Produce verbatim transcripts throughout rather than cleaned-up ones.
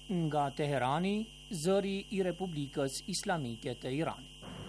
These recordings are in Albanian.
Nga Teherani, zëri I Republikës Islamike të Iranit.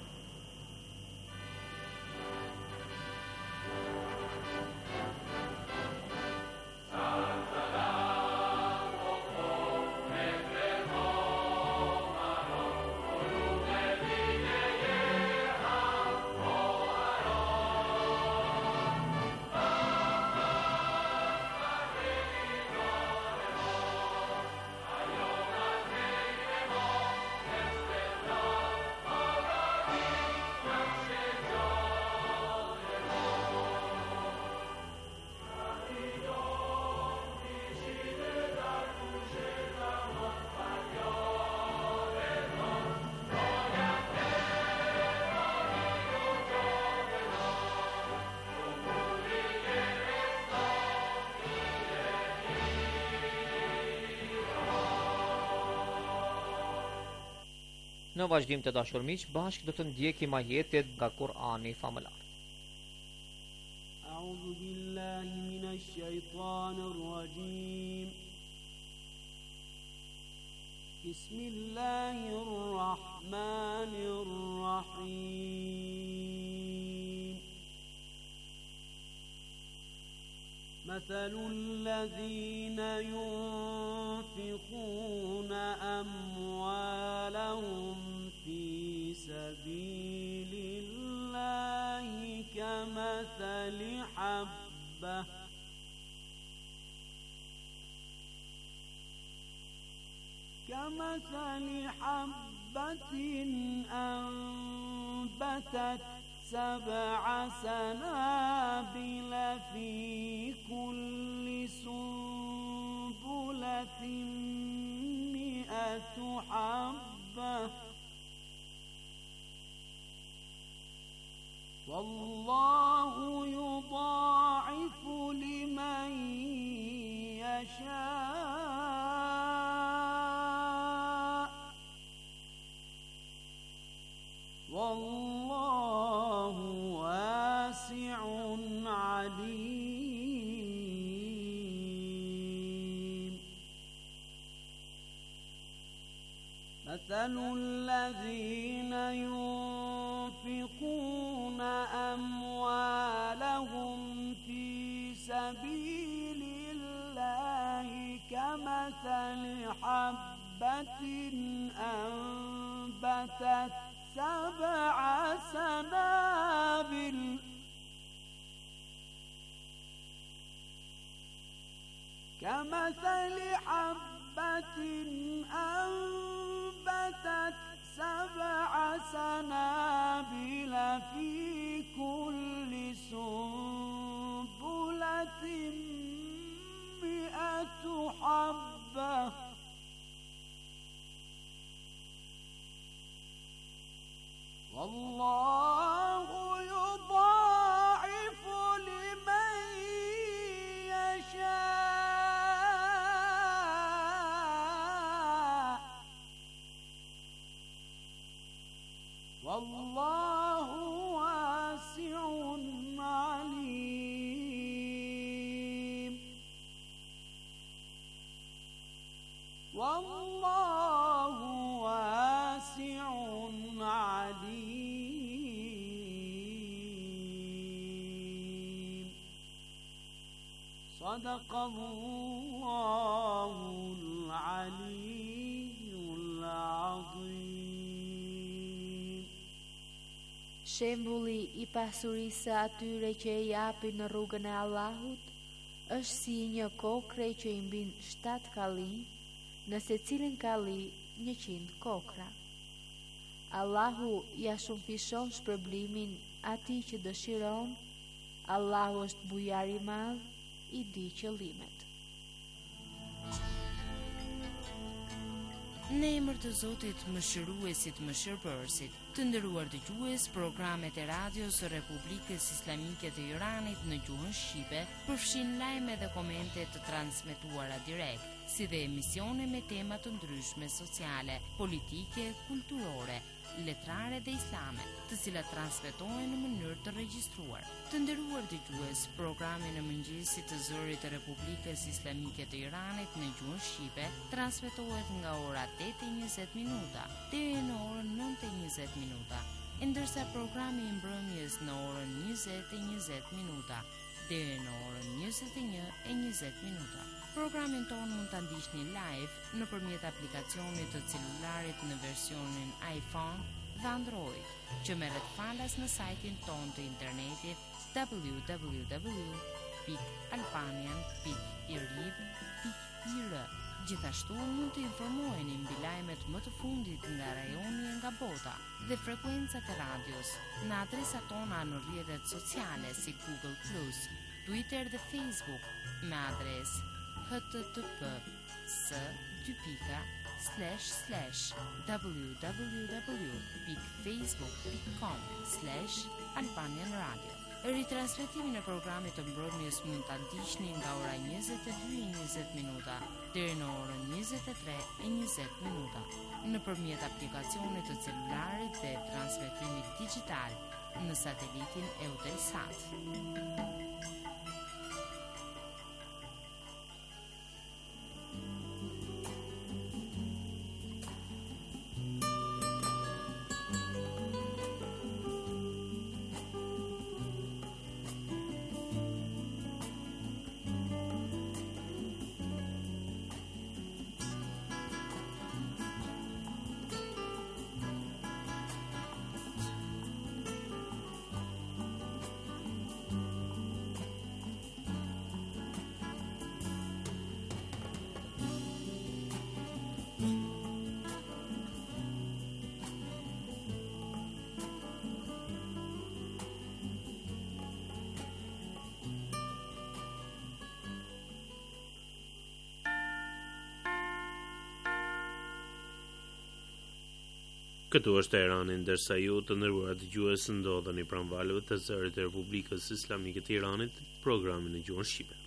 Në vazhdim të dashur miq, bashkë do të ndjekim ajetet nga Kur'ani famëlar. A'udhu billahi minash shaitanir rajim. Bismillahir rahmanir rahim. مثل الذين ينفقون أموالهم في سبيل الله كمثل حبة كمثل حبة أنبتت سبع سنابل في كل سنبلة مئة حبة والله يضاعف لمن يشاء والله واسع عليم مثل الذين ينفقون أموالهم في سبيل الله كمثل حبة أنبتت سبع سنابل كمثل حبة أنبتت سبع سنابل في كل سنبلة مئة حبة والله يضاعف لمن يشاء والله واسع عليم والله واسع عليم صدق الله العلي العظيم. Shembulli I pasurisë së atyre që e japin në rrugën e Allahut është si një kokre që I mbin shtatë kalli, në secilin kalli njëqind kokra. Allahu ja shumëfishon shpërblimin atij që dëshiron. Allahu është bujar I madh, I di qëllimet. Në emër të Zotit mëshiruesit mëshirëbërësit, të nderuar dëgjues, programet e radios së Republikës Islamike të Iranit në gjuhën shqipe përfshin lajme dhe komente të transmetuara direkt, si dhe emisione me tema të ndryshme sociale, politike, kulturore, letrare dhe islame, të cilat transmetohen në mënyrë të regjistruar. Të nderuar dëgjues, programi në mëngjesit të zërit të Republikës Islamike të Iranit në gjuhën shqipe transmetohet nga ora tetë e njëzet minuta deri në orën nëntë e njëzet minuta, ndërsa programi i mbrëmjes në orën njëzet e njëzet minuta deri në orën njëzet e një e njëzet minuta. Programin tonë mund të ndiqni live në përmjet aplikacionit të celularit në versionin iPhone dhe Android, që merret falas në sajtin tonë të internetit w w w pikë albanian pikë i r i b pikë i r. Gjithashtu mund të informoheni mbi lajmet më të fundit nga rajoni e nga bota dhe frekuencat e radios në adresat tona në rrjetet sociale si Google plus, Twitter dhe Facebook me adresë h t t p s dy pika slash slash w w w pikë facebook pikë com slash albanian radio. Ritransmetimin e programit të mbrëmjes mund ta ndiqni nga ora njëzet e dy e njëzet minuta deri në orën njëzet e tre e njëzet minuta nëpërmjet aplikacionit të celularit dhe transmetimit digjital në satelitin Eutelsat. Këtu është Teherani, ndërsa ju të nderuar dëgjues ndodheni pranë valëve të zërit të Republikës Islamike të Iranit, programin në gjuhën shqipe.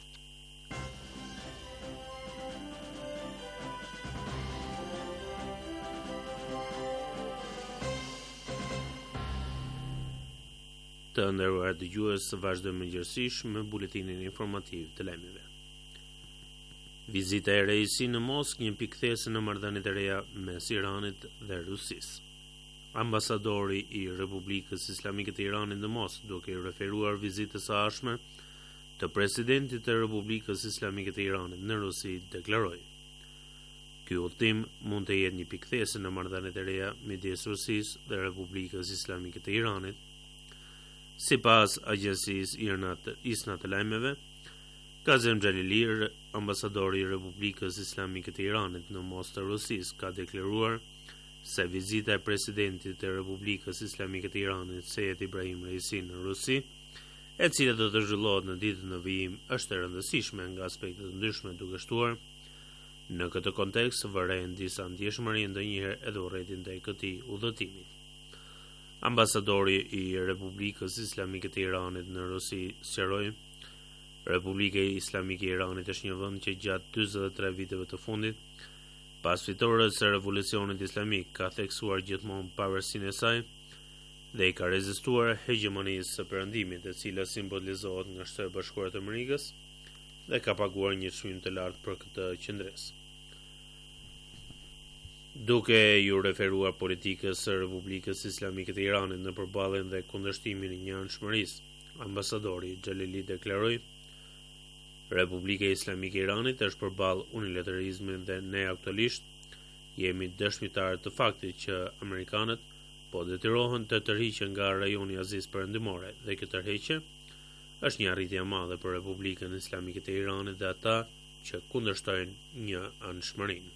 Të nderuar dëgjues, vazhdojmë mëngjesisht me buletinin informativ të lajmeve. Vizita e Reisi në Moskë, një pikthese në marrëdhëniet e reja mes Iranit dhe Rusisë. Ambasadori i Republikës Islamike të Iranit në Moskë, duke i referuar vizitës së ardhshme të presidentit të Republikës Islamike të Iranit në Rusi, deklaroi: "Ky udhtim mund të jetë një pikthese në marrëdhëniet e reja midis Rusisë dhe Republikës Islamike të Iranit." Sipas agjencisë ISNA të lajmeve, Kazem Xhalili, ambasadori i Republikës Islamike të Iranit në Moskë të Rusisë, ka deklaruar se vizita e presidentit të Republikës Islamike të Iranit, Seyed Ibrahim Raisi, në Rusi, e cila do të zhvillohet në ditën e vijim, është e rëndësishme nga aspekte të ndryshme, duke shtuar në këtë kontekst vëren disa ndjeshmëri ndonjëherë edhe urrëtin ndaj këtij udhëtimi. Ambasadori i Republikës Islamike të Iranit në Rusi sqaroi: "Republika Islamike e Iranit është një vend që gjatë dyzet e tre viteve të fundit, pas fitores së revolucionit islamik, ka theksuar gjithmonë pavarësinë e saj dhe i ka rezistuar hegemonisë së Perëndimit, e cila simbolizohet nga Shteti i Bashkuar të Amerikës, dhe ka paguar një çmim të lartë për këtë qendresë." Duke ju referuar politikës së Republikës Islamike të Iranit në përballjen dhe kundërshtimin e njëanshmërisë, ambasadori Xhalili deklaroi: "Republika Islamike e Iranit është përballë unilateralizmit dhe ne aktualisht jemi dëshmitarë të faktit që amerikanët po detyrohen të tërhiqen nga rajoni i Azisë Perëndimore, dhe kjo tërheqje është një arritje e madhe për Republikën Islamike të Iranit dhe ata që kundërshtojnë një anshmërinë."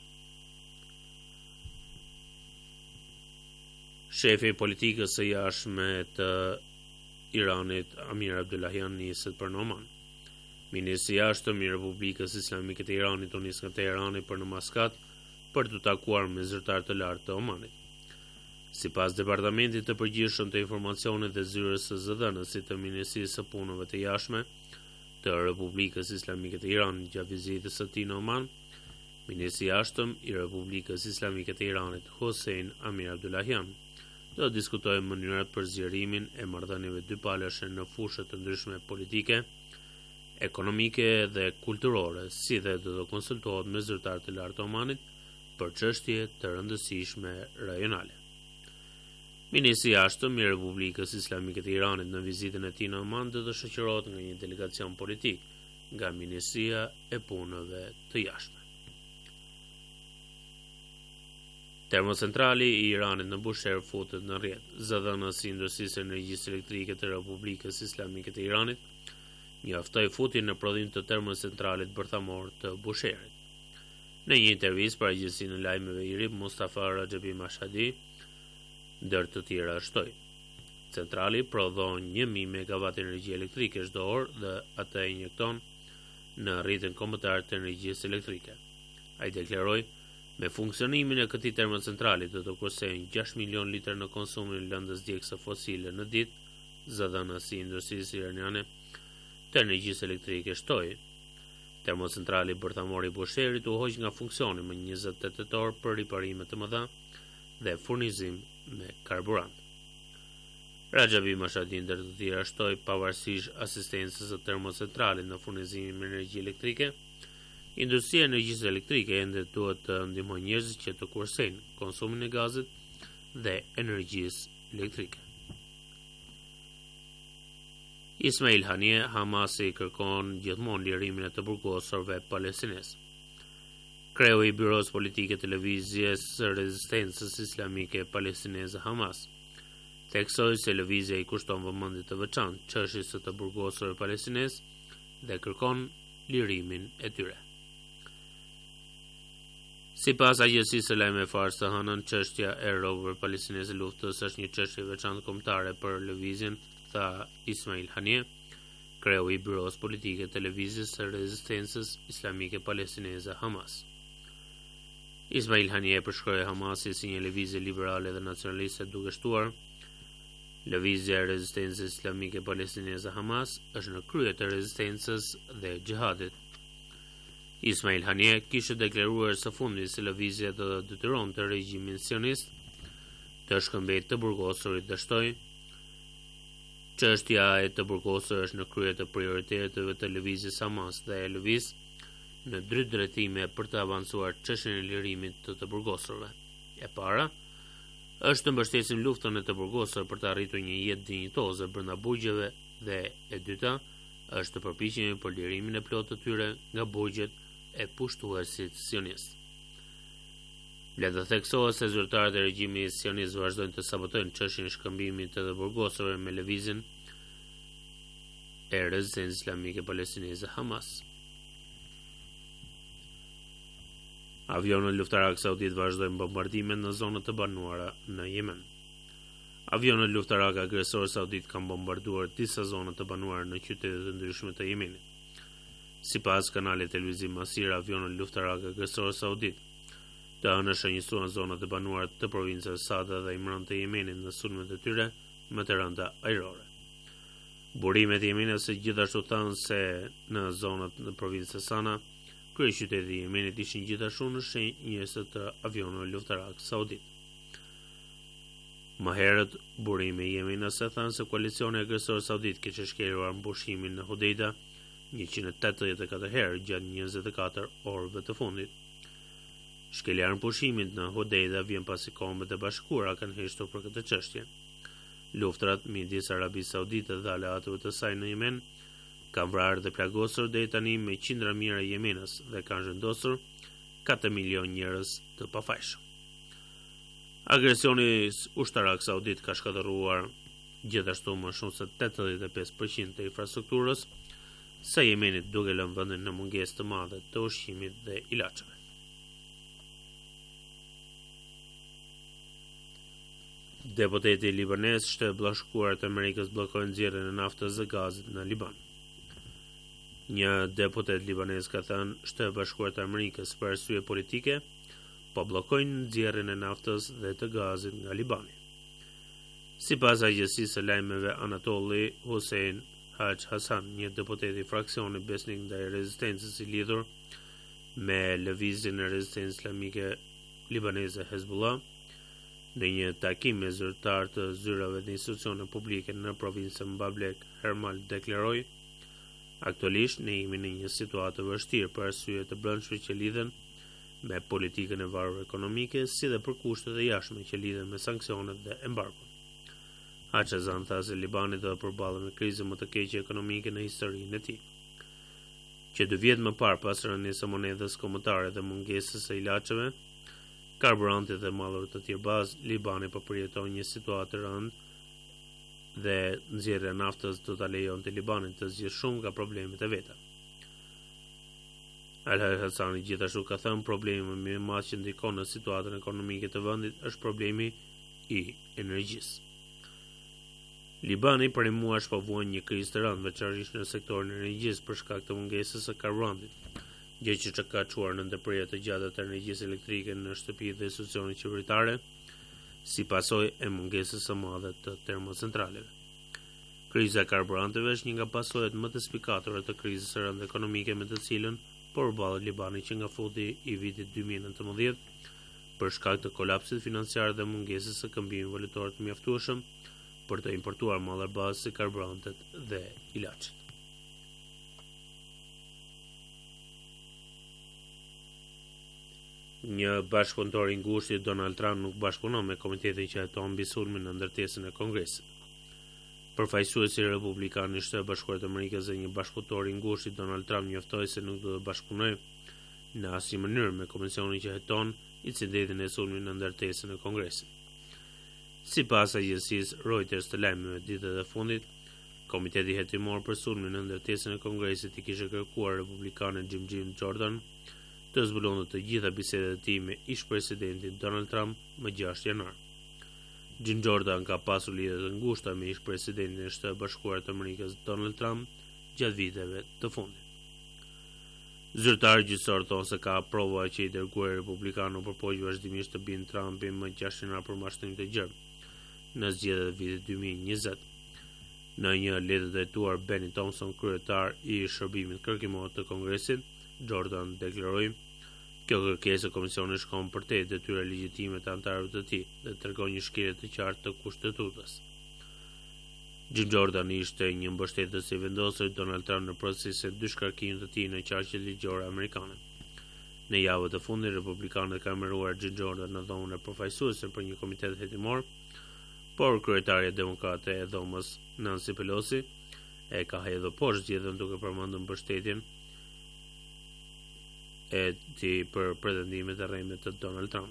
Shefi i politikës së jashtme të Iranit, Amir Abdullahian, niset për në Oman. Ministri i jashtëm i Republikës Islamike të Iranit u nis nga Teherani për në Maskat për të takuar me zyrtar të lartë të Omanit. Sipas departamentit të përgjithshëm të informacionit dhe zyrës së zëdhënësit të Ministrisë së Punëve të Jashtme të Republikës Islamike të Iranit gjatë vizitës së tij në Oman, ministri i jashtëm i Republikës Islamike të Iranit, Hossein Amir Abdullahian, do diskutojmë mënyrat për zgjerimin e marrëdhënieve dypalësh në fushë të ndryshme politike, ekonomike dhe kulturore, si dhe do të konsultohet me zyrtarë të lartë të Omanit për çështje të rëndësishme rajonale. Ministri i Jashtëm i Republikës Islamike të Iranit në vizitën e tij në Oman do të shoqërohet nga një delegacion politik nga Ministria e Punëve të Jashtme. Termocentrali i Iranit në Bushehr futet në rrjet. Zëdhënësi i Industrisë së Energjisë Elektrike të Republikës Islamike të Iranit njoftoi futjen në prodhim të termocentralit bërthamor të Busherit. Në një intervistë për agjencinë e lajmeve IRIB, Mustafa Rajabi Mashhadi, ndër të tjera shtoi: centrali prodhon një mijë megawatt energji elektrike çdo orë dhe atë e injekton në rrjetin kombëtar të energjisë elektrike. Ai deklaroi: me funksionimin e këtij termocentrali do të kursejnë gjashtë milion litër në konsumin e lëndës djegëse fosile në ditë, zëdhënësi i industrisë iraniane të energjisë elektrike shtoi. Termocentrali bërthamor i Busherit u hoq nga funksioni më njëzet e tetë tetor për riparime të mëdha dhe furnizim me karburant. Rajabi Mashhadi ndër të tjera shtoi pavarësisht asistencës së termocentralit në furnizimin me energji elektrike, industria e energjisë elektrike ende duhet të ndihmojë njerëzit që të kursejnë konsumin e gazit dhe energjisë elektrike. Ismail Haniyeh, Hamasi kërkon gjithmonë lirimin e të burgosurve palestinesë. Kreu i Byros Politike të Lëvizjes së Rezistencës Islamike Palestineze Hamas theksoi se lëvizja i kushton vëmendje të veçantë çështjes së të burgosurve palestinesë dhe kërkon lirimin e tyre. Sipas agjencisë së lajmeve Fars të hënën, çështja e robërve palestinezë luftës është një çështje veçantë kombëtare për lëvizjen, tha Ismail Haniyeh, kreu i Byros Politike të Lëvizjes së Rezistencës Islamike Palestineze Hamas. Ismail Haniyeh përshkroi Hamasin si një lëvizje liberale dhe nacionaliste, duke shtuar: lëvizja e Rezistencës Islamike Palestineze Hamas është në krye të rezistencës dhe xhihadit. Ismail Haniyeh kishte deklaruar së fundi se lëvizja do të detyronte regjimin sionist të shkëmbejë të burgosurit dhe shtoi: çështja e të burgosur është në krye të prioriteteve të lëvizjes Hamas dhe e lëviz në dy drejtime për të avancuar çështjen e lirimit të të burgosurve. E para është të mbështesim luftën e të burgosur për të arritur një jetë dinjitoze brenda burgjeve dhe e dyta është të përpiqemi për lirimin e plotë të tyre nga burgjet e pushtuesit sionist. Le të theksohet se zyrtarët e regjimit sionist vazhdojnë të sabotojnë çështjen e shkëmbimit të të burgosurve me lëvizjen e Rezistencës Islamike Palestineze Hamas. Avionët luftarak saudit vazhdojnë bombardimet në zonat të banuara në Yemen. Avionët luftarak agresor saudit kanë bombarduar disa zona të banuara në qytete të ndryshme të Yemenit. Sipas kanalit televiziv Masir, avionët luftarak agresor saudit të hënë shënjësuan zonat e banuara të provincës Sada dhe Imran të Yemenit në sulmet e tyre me të rënda ajrore. Burimet e Yemenit gjithashtu thanë se në zonat në provincën Sana, kryeqyteti i Yemenit ishin gjithashtu në shenjë të avionëve luftarak saudit. Më herët, burime i Yemenit thanë se koalicioni agresor saudit kishte shkeluar mbushimin në Hodeida njëqind e tetëdhjetë e katër herë gjatë njëzet e katër orëve të fundit. Shkelja e pushimit në Hodeida vjen pasi Kombet e Bashkuara kanë hequr për këtë çështje. Luftrat midis Arabisë Saudite dhe aleatëve të saj në Yemen kanë vrarë dhe plagosur deri tani me qindra mijëra jemenës dhe kanë zhvendosur katër milion njerëz të pafajshëm. Agresioni ushtarak saudit ka shkatërruar gjithashtu më shumë se tetëdhjetë e pesë përqind të infrastrukturës së Yemenit, duke lënë vendin në mungesë të madhe të ushqimit dhe ilaçeve. Deputeti libanez Shtetet Bashkuara të Amerikës bllokojnë nxjerrjen e naftës dhe gazit në Liban. Një deputet libanez ka thënë Shtetet Bashkuara të Amerikës për arsye politike po bllokojnë nxjerrjen e naftës dhe të gazit nga Libani. Sipas agjencisë së lajmeve Anatoli, Hussein Haj Hasan, një deputet i fraksionit besnik ndaj rezistencës i lidhur me lëvizjen e rezistencës islamike libaneze Hezbollah, Në një takim me zyrtar të zyrave të institucione publike në provincën Bablek, Hermal deklaroi: "Aktualisht ne jemi në një situatë të vështirë për arsye të brendshme që lidhen me politikën e varur ekonomike, si dhe për kushtet e jashtme që lidhen me sanksionet dhe embargon." Hachazan tha se Libani do të përballet me krizën më të keqe ekonomike në historinë e tij. Që dy vjet më parë pas rënies së monedhës kombëtare dhe mungesës së ilaçeve, karburantit dhe mallrave të tjerë bazë, Libani po përjeton një situatë të rëndë dhe nxjerrja e naftës do ta lejonte Libanit të zgjidhë shumë nga problemet e veta. Al-Hassani gjithashtu ka thënë problemi më i madh që ndikon në situatën ekonomike të vendit është problemi i energjisë. Libani për muash po vuan një krizë të rëndë, veçanërisht në sektorin e energjisë për shkak të mungesës së karburantit, gjë që ka çuar në ndërprerje të gjata të energjisë elektrike në shtëpi dhe institucione qeveritare, si pasojë e mungesës së madhe të termocentraleve. Kriza e karburanteve është një nga pasojat më të spikatura të krizës së rëndë ekonomike me të cilën po përballet Libani që nga fundi i vitit dy mijë e nëntëmbëdhjetë për shkak të kolapsit financiar dhe mungesës së këmbimit valutor të mjaftueshëm për të importuar mallar bazë si karburantet dhe ilaçet. Një bashkëpunëtor i ngushtë i Donald Trump nuk bashkëpunon me komitetin që heton mbi sulmin në ndërtesën e Kongresit. Përfaqësuesi republikan i Shtetit Bashkuar të Amerikës dhe një bashkëpunëtor i ngushtë i Donald Trump njoftoi se nuk do të bashkëpunojë në asnjë mënyrë me komisionin që heton incidentin e sulmit në ndërtesën e Kongresit. Sipas agjencisë Reuters të lajmeve ditët e fundit, komiteti hetimor për sulmin në ndërtesën e Kongresit i kishte kërkuar republikanin Jim Jim Jordan të zbulonte të gjitha bisedat e tij me ish-presidentin Donald Trump më gjashtë janar. Jim Jordan ka pasur lidhje të ngushta me ish-presidentin e Shtetit Bashkuar të Amerikës Donald Trump gjatë viteve të fundit. Zyrtarë gjyqësor thonë se ka prova që i dërguar republikanu përpoq vazhdimisht të bindë Trumpin më gjashtë janar për mashtrim të gjerë në zgjedhjet e vitit dy mijë e njëzet. Në një letër drejtuar Benny Thompson, kryetar i shërbimit kërkimor të Kongresit, Jordan deklaroi: "Kjo kërkesë e komisionit shkon përtej detyra legjitime të anëtarëve të tij dhe tregon një shkelje të qartë të kushtetutës." Jim Jordan ishte një mbështetës i vendosur Donald Trump në procesin e dy shkarkimit të tij në qarqet ligjore amerikane. Në javët e fundit, republikanët kanë emëruar Jim Jordan në dhomën e përfaqësuesve për një komitet hetimor, por kryetarja demokrate e dhomës Nancy Pelosi e ka hedhur poshtë zgjedhjen duke përmendur mbështetjen e tij për pretendimet e rreme të Donald Trump.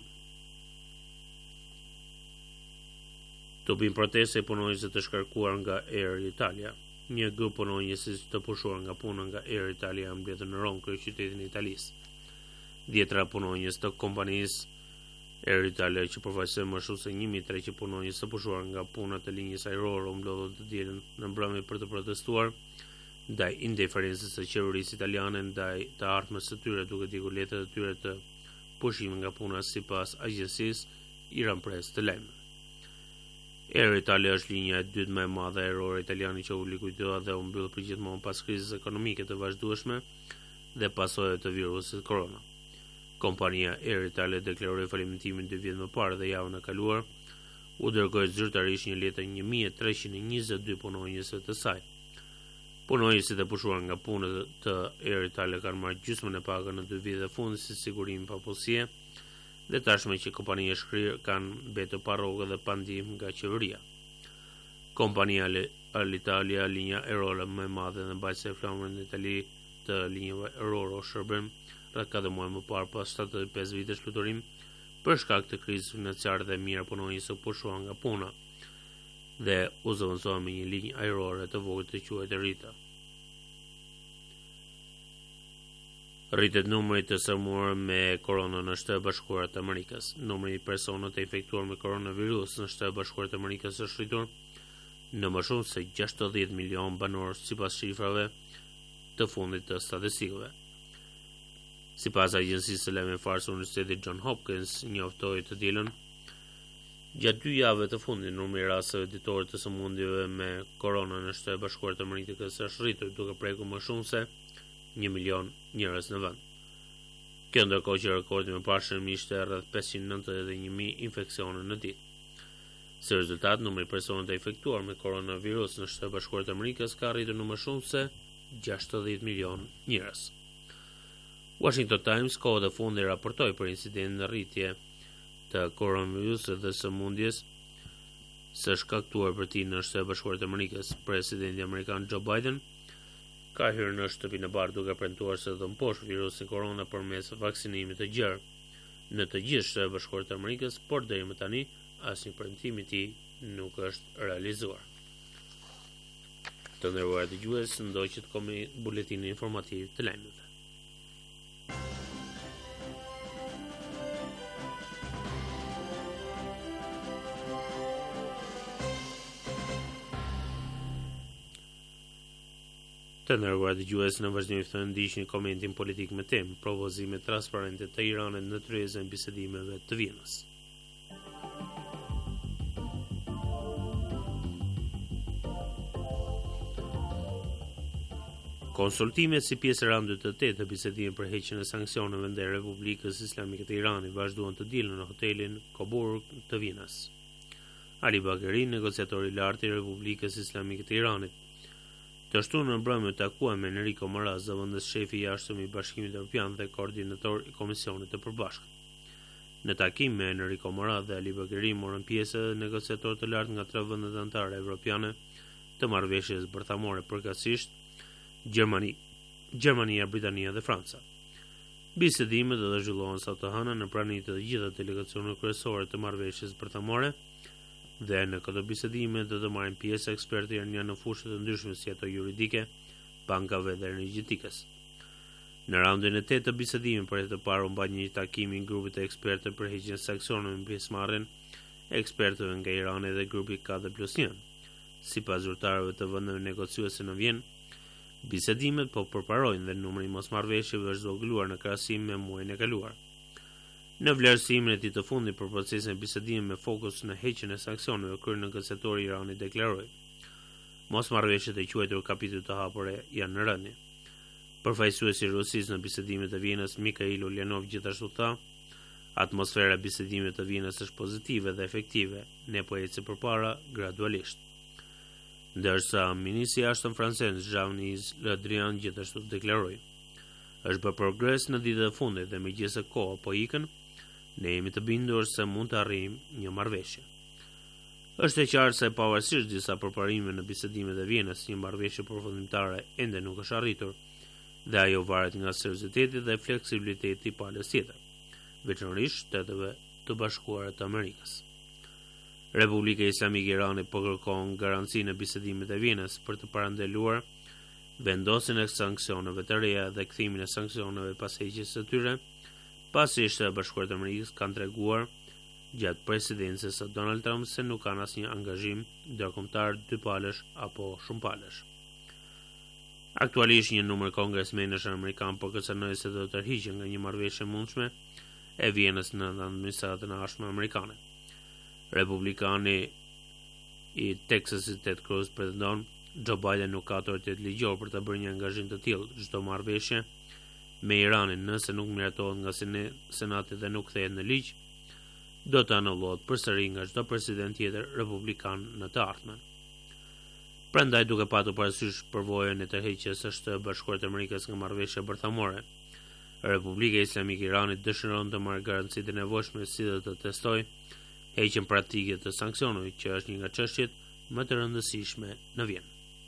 Tubin proteste e punonjësve të shkarkuar nga Air Italia. Një grup punonjësish të pushuar nga puna nga Air Italia mbledhur në Rom, kryeqytetin e Italisë. Dhjetra punonjës të kompanisë Air Italia që përfaqësojnë më shumë se një mijë e treqind punonjës të pushuar nga puna të linjës ajrore u mblodhën të dielën në mbrëmje për të protestuar ndaj indiferencës së qeverisë italiane ndaj të ardhmës së tyre, duke dhegur letrat e tyre të pushimit nga puna sipas agjencisë Iran Press të lajmeve. Air Italia është linja e dytë më e madhe ajrore italiane që u likuidua dhe u mbyll përgjithmonë pas krizës ekonomike të vazhdueshme dhe pasojave të virusit korona. Kompania Air Italia deklaroi falimentimin dy vjet më parë dhe javën e kaluar u dërgoi zyrtarisht një letër një mijë e treqind e njëzet e dy punonjësve të saj. Punonjësit e pushuar nga punët të Air Italia kanë marrë gjysmën e pagën në dy vitet e fundit si sigurim pa pulsie dhe tashmë që kompania shkrir kanë mbetur pa rrogë dhe pa ndihmë nga qeveria. Kompania Alitalia, linja ajrore më e madhe dhe mbajtëse e flamur në Itali të linjave ajrore o shërbim rreth katër muaj më parë pas shtatëdhjetë e pesë vitesh fluturim për shkak të krizës financiare dhe mira punonjës u pushuan nga puna dhe u zëvendësua me një linjë ajrore të vogël të quajtur Rita. Rritet numri të sëmurë me korona në Shtetet Bashkuara të Amerikës. Numri i personave të infektuar me koronavirus në Shtetet Bashkuara të Amerikës është rritur në më shumë se gjashtëdhjetë milion banor sipas shifrave të fundit të statistikave. Sipas agjencisë së lajmeve farse Universiteti John Hopkins njoftoi të dielën, gjatë dy javëve të fundit numri i rasteve ditore të sëmundjeve me korona në Shtetet Bashkuara të Amerikës është rritur duke prekur më shumë se një milion njerëz në vend. Kjo ndërkohë që rekordi më parë ishte rreth pesëqind e nëntëdhjetë e një mijë infeksione në ditë. Si rezultat, numri i personave të infektuar me koronavirus në Shtetet e Bashkuara të Amerikës ka arritur në më shumë se gjashtëdhjetë milion njerëz. Washington Times kohët e fundit raportoi për incidentin në rritje të koronavirusit dhe sëmundjes së shkaktuar për ti në Shtetet e Bashkuara të Amerikës. Presidenti amerikan Joe Biden ka hyrë në shtëpinë e bardhë duke premtuar se do mposh virusin korona përmes vaksinimit të gjerë në të gjithë Shtetet e Bashkuara të Amerikës, por deri më tani asnjë premtim i tij nuk është realizuar. Të nderuar dëgjues, ndoqët komi buletinin informativ të lajmeve. Të nderuar dëgjues, në vazhdim ftoj ndiqni komentin politik me temë propozime transparente të Iranit në tryezën e bisedimeve të Vienës. Konsultimet si pjesë e raundit të tetë të bisedimit për heqjen e sanksioneve ndaj Republikës Islamike të Iranit vazhduan të dielën në hotelin Coburg të Vienës. Ali Bagheri, negociatori i lartë i Republikës Islamike të Iranit, të shtunë në mbrëmje u takua me Enrico Maraz, zëvendës shefi i jashtëm i Bashkimit Evropian dhe koordinator i Komisionit të Përbashkët. Në takim me Enrico Maraz dhe Ali Bagheri morën pjesë negociatorë të lartë nga tre vendet anëtare evropiane të marrëveshjes bërthamore, përkatësisht Gjermani, Gjermania, Britania dhe Franca. Bisedimet do të zhvillohen sot të hënën në praninë të gjitha delegacioneve kryesore të marrëveshjes bërthamore, dhe në këto bisedime do të marrin pjesë ekspertë iranianë në fushë të ndryshme si ato juridike, bankave dhe energjetikës. Në raundin e tetë të bisedimit për të parë u mba një takim i grupit të ekspertë për heqjen e sanksioneve me pjesëmarrjen e ekspertëve nga Irani dhe grupi katër plus një. Sipas zyrtarëve të vendeve negociuese në Vjenë, bisedimet po përparojnë dhe numri i mosmarrëveshjeve është zvogëluar në krahasim me muajin e kaluar. Në vlerësimin e tij të fundit për procesin e bisedimit me fokus në heqjen e sanksioneve, kryenegociatori i Iranit deklaroi: "Mosmarrëveshjet e quajtur kapitull të hapur janë në rënie." Përfaqësuesi i Rusisë në bisedimet e Vienës, Mikhail Ulyanov, gjithashtu tha: "Atmosfera e bisedimeve të Vienës është pozitive dhe efektive, ne po ecim përpara gradualisht." Ndërsa ministri i jashtëm francez Jean-Yves Le Drian gjithashtu deklaroi: "Është bërë progres në ditët e fundit dhe megjithëse koha po ikën, ne jemi të bindur se mund të arrijmë një marrëveshje." Është e qartë se pavarësisht disa përparimeve në bisedimet e Vienës, një marrëveshje përfundimtare ende nuk është arritur, dhe ajo varet nga serioziteti dhe fleksibiliteti i palës tjetër, veçanërisht Shteteve të Bashkuara të Amerikës. Republika Islamike e Iranit po kërkon garancinë e bisedimit e Vienës për të parandaluar vendosin e sanksioneve të reja dhe kthimin e sanksioneve pas heqjes së tyre, pasi Shtetet e Bashkuara të Amerikës kanë treguar gjatë presidencës së Donald Trump se nuk kanë asnjë angazhim ndërkombëtar dypalësh apo shumëpalësh. Aktualisht një numër kongresmenësh amerikan po kërcënojnë se do të tërhiqen nga një marrëveshje mundshme e Vienës në administratën e ardhshme amerikane. Republikani i Texasit Ted Cruz pretendon Joe Biden nuk ka autoritet ligjor për të bërë një angazhim të tillë. Çdo marrëveshje me Iranin, nëse nuk miratohet nga Senati dhe nuk kthehet në ligj, do të anullohet përsëri nga çdo president tjetër republikan në të ardhmen. Prandaj, duke patur parasysh përvojën e tërheqjes së Shtetit e Bashkuar të Amerikës nga marrëveshja bërthamore, Republika Islamike e Iranit dëshiron të marrë garancitë e nevojshme si dhe të testojë heqjen praktike të sanksioneve, që është një nga çështjet më të rëndësishme në Vjenë.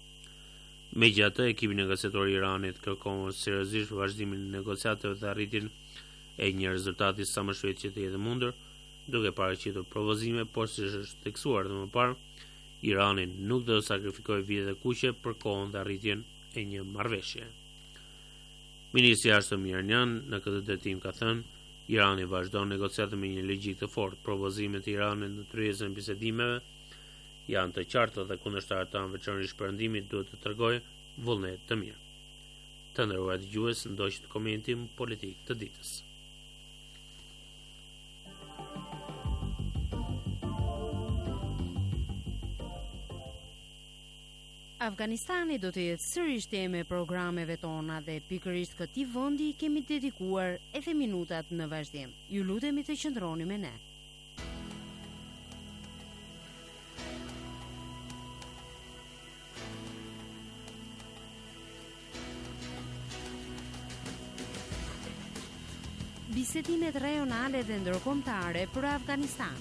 Megjithatë, ekipi negociator i Iranit kërkon seriozisht vazhdimin e negociatave dhe arritjen e një rezultati sa më shpejt që të jetë mundur, duke paraqitur provozime, por si është theksuar më parë, Irani nuk do të sakrifikojë vitet e kuqe për kohën dhe arritjen e një marrëveshje. Ministri i jashtëm iranian në këtë drejtim ka thënë: Irani vazhdon negociatë me një logjikë të fortë. Propozimet e Iranit në tryezën e bisedimeve janë të qarta dhe kundërshtarët tanë, veçanërisht Perëndimi, duhet të tregojë vullnet të mirë. Të nderuar dëgjues, ndoqët komentin politik të ditës. Afganistani do të jetë sërish temë e programeve tona dhe pikërisht këtij vendi kemi dedikuar edhe minutat në vazhdim. Ju lutemi të qëndroni me ne. Bisedimet rajonale dhe ndërkombëtare për Afganistan.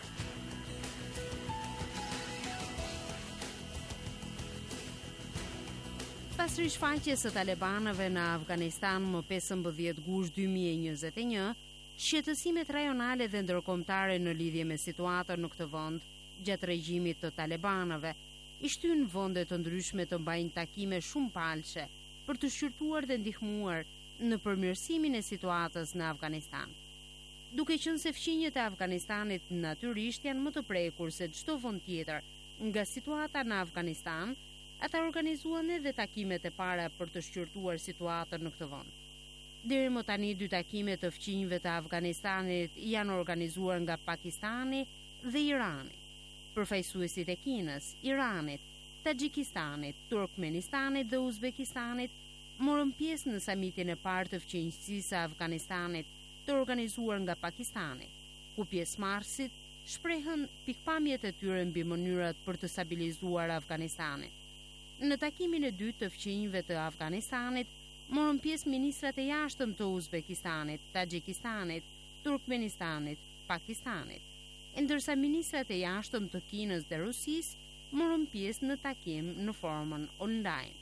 Pas rishfaqjes së talibanëve në Afganistan më pesëmbëdhjetë gusht dy mijë e njëzet e një, shqetësimet rajonale dhe ndërkombëtare në lidhje me situatën në këtë vend gjatë regjimit të talibanëve i shtyn vende të ndryshme të mbajnë takime shumë palçe për të shqyrtuar dhe ndihmuar në përmirësimin e situatës në Afganistan. Duke qenë se fqinjet e Afganistanit natyrisht janë më të prekur se çdo vend tjetër nga situata në Afganistan, ata organizuan edhe takimet e para për të shqyrtuar situatën në këtë vend. Deri më tani dy takime të fqinjve të Afganistanit janë organizuar nga Pakistani dhe Irani. Përfaqësuesit e Kinës, Iranit, Taxhikistanit, Turkmenistanit dhe Uzbekistanit morën pjesë në samitin e parë të fqinjësisë së Afganistanit të organizuar nga Pakistani, ku pjesëmarrësit shprehën pikpamjet e tyre mbi mënyrat për të stabilizuar Afganistanin. Në takimin e dytë të fqinjve të Afganistanit morën pjesë ministrat e jashtëm të Uzbekistanit, Taxhikistanit, Turkmenistanit, Pakistanit, ndërsa ministrat e jashtëm të Kinës dhe Rusisë morën pjesë në takim në formën online.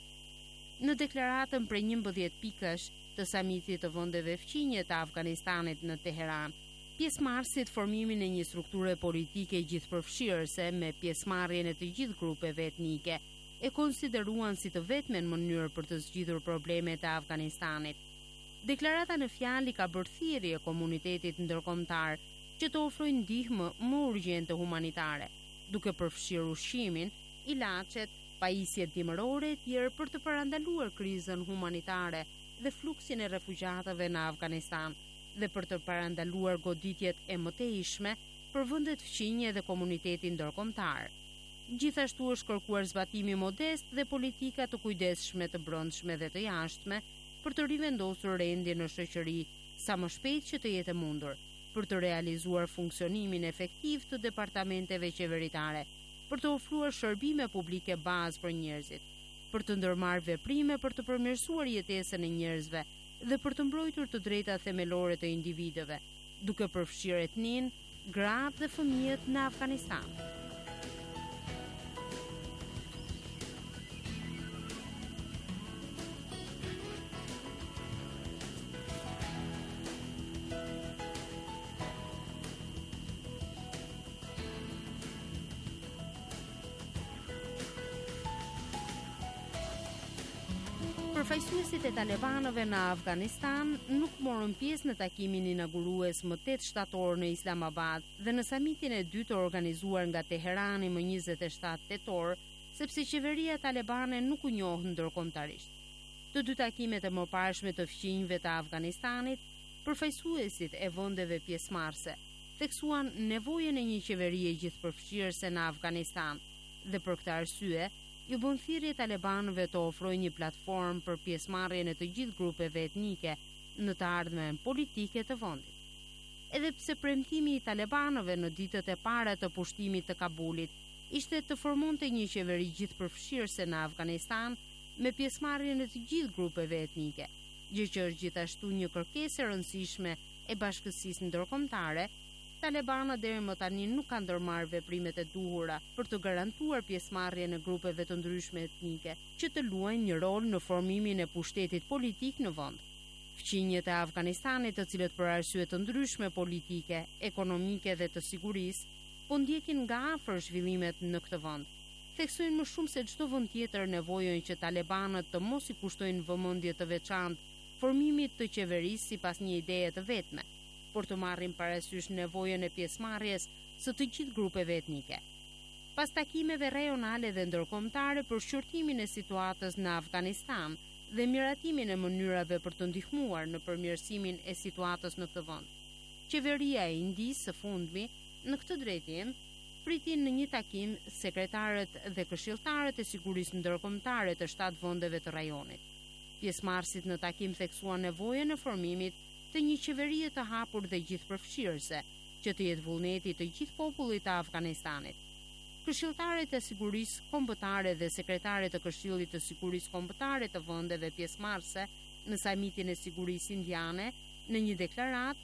Në deklaratën për njëmbëdhjetë pikësh të samitit të vendeve fqinje të Afganistanit në Teheran, pjesëmarrësit formimin e një strukture politike gjithëpërfshirëse me pjesëmarrjen e të gjithë grupeve etnike e konsideruan si të vetmen mënyrë për të zgjidhur problemet e Afganistanit. Deklarata në fjalë ka bërë thirrje komunitetit ndërkombëtar që të ofrojnë ndihmë më urgjente humanitare, duke përfshirë ushqimin, ilaçet, pajisjet dimërore e tjerë për të parandaluar krizën humanitare dhe fluksin e refugjatëve në Afganistan dhe për të parandaluar goditjet e mëtejshme për vendet fqinje dhe komunitetin ndërkombëtar. Gjithashtu është kërkuar zbatimi modest dhe politika të kujdesshme të brendshme dhe të jashtme për të rivendosur rendin në shoqëri sa më shpejt që të jetë mundur, për të realizuar funksionimin efektiv të departamenteve qeveritare, për të ofruar shërbime publike bazë për njerëzit, për të ndërmarrë veprime për të përmirësuar jetesën e njerëzve dhe për të mbrojtur të drejtat themelore të individëve, duke përfshirë etninë, gratë dhe fëmijët në Afganistan. Përfaqësuesit e talibanëve në Afganistan nuk morën pjesë në takimin inaugurues më tetë shtator në Islamabad dhe në samitin e dytë organizuar nga Teherani më njëzet e shtatë tetor, sepse qeveria talibane nuk u njoh ndërkombëtarisht. Të dy takimet e mëparshme të fqinjve të Afganistanit, përfaqësuesit e vendeve pjesëmarrëse theksuan nevojën e një qeverie gjithëpërfshirëse në Afganistan dhe për këtë arsye ju bën thirrje talibanëve të ofrojnë një platformë për pjesëmarrjen e të gjithë grupeve etnike në të ardhmen politike të vendit. Edhe pse premtimi i talibanëve në ditët e para të pushtimit të Kabulit ishte të formonte një qeveri gjithëpërfshirëse në Afganistan me pjesëmarrjen e të gjithë grupeve etnike, gjë që është gjithashtu një kërkesë e rëndësishme e bashkësisë ndërkombëtare, talibanët deri më tani nuk kanë ndërmarrë veprimet e duhura për të garantuar pjesëmarrjen e grupeve të ndryshme etnike që të luajnë një rol në formimin e pushtetit politik në vend. Fqinjet e Afganistanit, të cilët për arsye të ndryshme politike, ekonomike dhe të sigurisë, po ndjekin nga afër zhvillimet në këtë vend, theksojnë më shumë se çdo vend tjetër nevojën që talibanët të mos i kushtojnë vëmendje të veçantë formimit të qeverisë sipas një ideje të vetme, por të marrin parasysh nevojën e pjesëmarrjes së të gjithë grupeve etnike. Pas takimeve rajonale dhe ndërkombëtare për shqyrtimin e situatës në Afganistan dhe miratimin e mënyrave për të ndihmuar në përmirësimin e situatës në këtë vend, qeveria e Indisë së fundmi në këtë drejtim pritin në një takim sekretarët dhe këshilltarët e sigurisë ndërkombëtare të shtatë vendeve të rajonit. Pjesëmarrësit në takim theksuan nevojën e formimit të një qeverie të hapur dhe gjithëpërfshirëse, që të jetë vullneti të gjithë popullit të Afganistanit. Këshilltarët e sigurisë kombëtare dhe sekretarët e Këshillit të Sigurisë Kombëtare të vendeve pjesëmarrëse në samitin e sigurisë indiane, në një deklaratë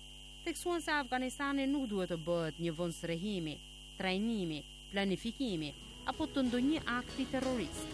Theksuan se Afganistani nuk duhet të bëhet një vend strehimi, trajnimi, planifikimi apo të ndonjë akti terrorist.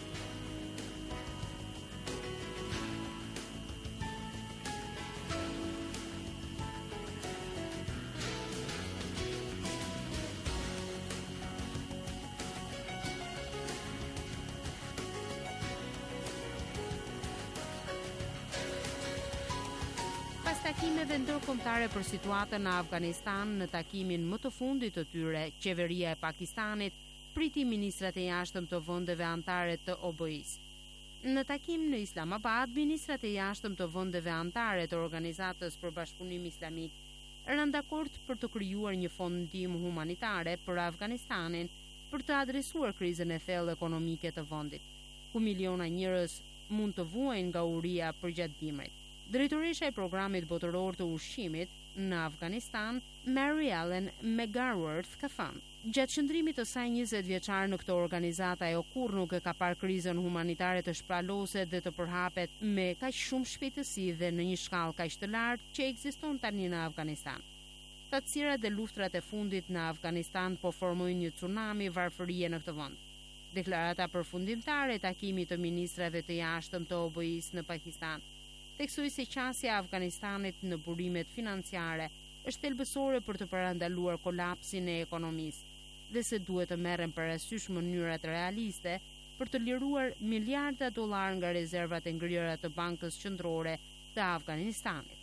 Takimeve ndërkombëtare për situatën në Afganistan në takimin më të fundit të tyre, qeveria e Pakistanit priti ministrat e jashtëm të vendeve anëtare të O B I-s. Në takim në Islamabad, ministrat e jashtëm të vendeve anëtare të Organizatës për Bashkëpunim Islamik rënë dakord për të krijuar një fond ndihmë humanitare për Afganistanin për të adresuar krizën e thellë ekonomike të vendit, ku miliona njerëz mund të vuajnë nga uria përgjatë dimrit. Drejtoresha e programit botëror të ushqimit në Afganistan, Mary Ellen McGarworth, ka thënë: gjatë qëndrimit të saj njëzet vjeçar në këtë organizatë, ajo kurrë nuk e ka parë krizën humanitare të shpaloset dhe të përhapet me kaq shumë shpejtësi dhe në një shkallë kaq të lartë që ekziston tani në Afganistan. Fatësirat dhe luftrat e fundit në Afganistan po formojnë një tsunami varfërie në këtë vend. Deklarata përfundimtare e takimit të ministrave të jashtëm të O B I-s në Pakistan theksoi se qasja e Afganistanit në burimet financiare është thelbësore për të parandaluar kolapsin e ekonomisë dhe se duhet të merren parasysh mënyrat realiste për të liruar miliarda dollar nga rezervat e ngrirura të Bankës Qendrore të Afganistanit.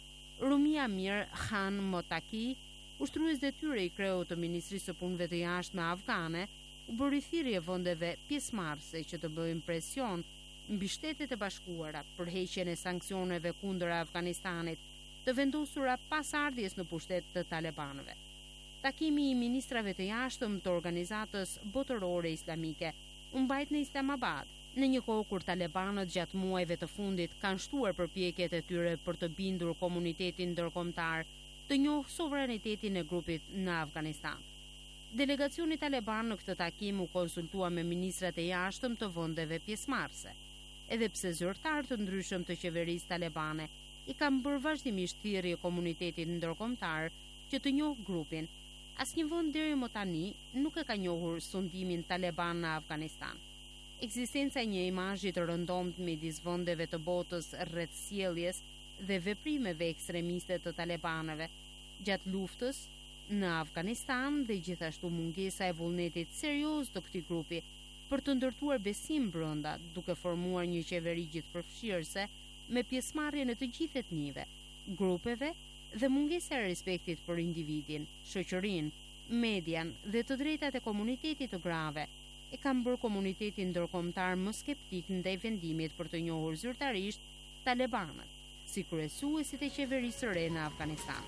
Rumia Mir Khan Motaki, ushtrues detyre i kreut të Ministrisë së Punëve të Jashtme afgane, u bëri thirrje vendeve pjesëmarrëse që të bëjnë presion mbi Shtetet e Bashkuara për heqjen e sanksioneve kundër Afganistanit, të vendosura pas ardhjes në pushtet të talibanëve. Takimi i ministrave të jashtëm të Organizatës Botërore Islamike u mbajt në Islamabad, në një kohë kur talibanët gjatë muajve të fundit kanë shtuar përpjekjet e tyre për të bindur komunitetin ndërkombëtar të njohë sovranitetin e grupit në Afganistan. Delegacioni taliban në këtë takim u konsultua me ministrat e jashtëm të vendeve pjesëmarrëse. Edhe pse zyrtar të ndryshëm të qeverisë talibane i kanë bërë vazhdimisht thirrje komunitetit ndërkombëtar që të njohë grupin, asnjë vend deri më tani nuk e ka njohur sundimin taliban në Afganistan. Ekzistenca e një imazhi të rëndomt midis vendeve të botës rreth sjelljes dhe veprimeve ekstremiste të talibanëve gjatë luftës në Afganistan dhe gjithashtu mungesa e vullnetit serioz të këtij grupi për të ndërtuar besim brenda, duke formuar një qeveri gjithëpërfshirëse me pjesëmarrje në të gjithë etnive, grupeve dhe mungesa e respektit për individin, shoqërinë, median dhe të drejtat e komunitetit të grave, e kanë bërë komunitetin ndërkombëtar më skeptik ndaj vendimit për të njohur zyrtarisht talibanët, si kryesuesit e qeverisë së re në Afganistan.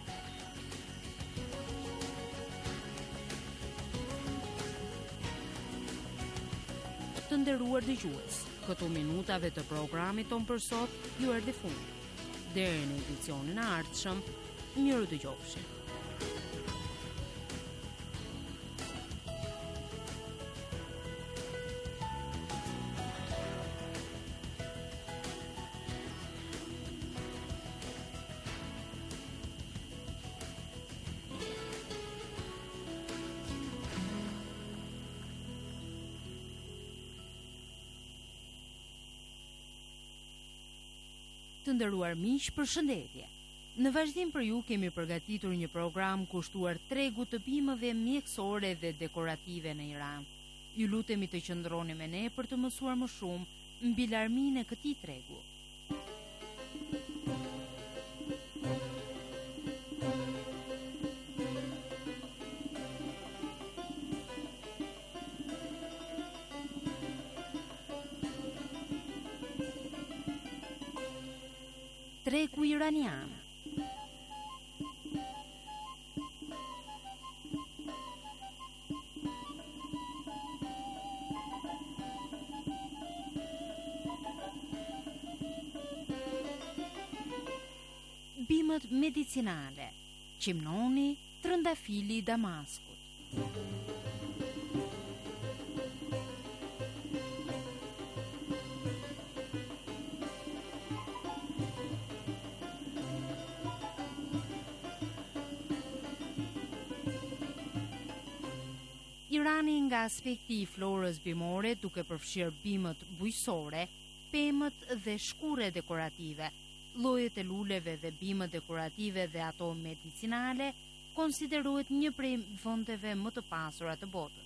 Të nderuar dëgjues, këto minutave të programit ton për sot ju erdhi fundi. Deri në edicionin e ardhshëm, miru dëgjofshi. Të nderuar miq, përshëndetje. Në vazhdim për ju kemi përgatitur një program kushtuar tregut të bimëve mjekësore dhe dekorative në Iran. Ju lutemi të qëndroni me ne për të mësuar më shumë mbi larminë e këtij tregu. Tregu iranian. Bimët medicinale, qimnoni, trëndafili i Damaskut. Irani nga aspekti i florës bimore duke përfshirë bimët bujqësore, pemët dhe shkure dekorative, llojet e luleve dhe bimët dekorative dhe ato medicinale, konsiderohet një prej vendeve më të pasura të botës.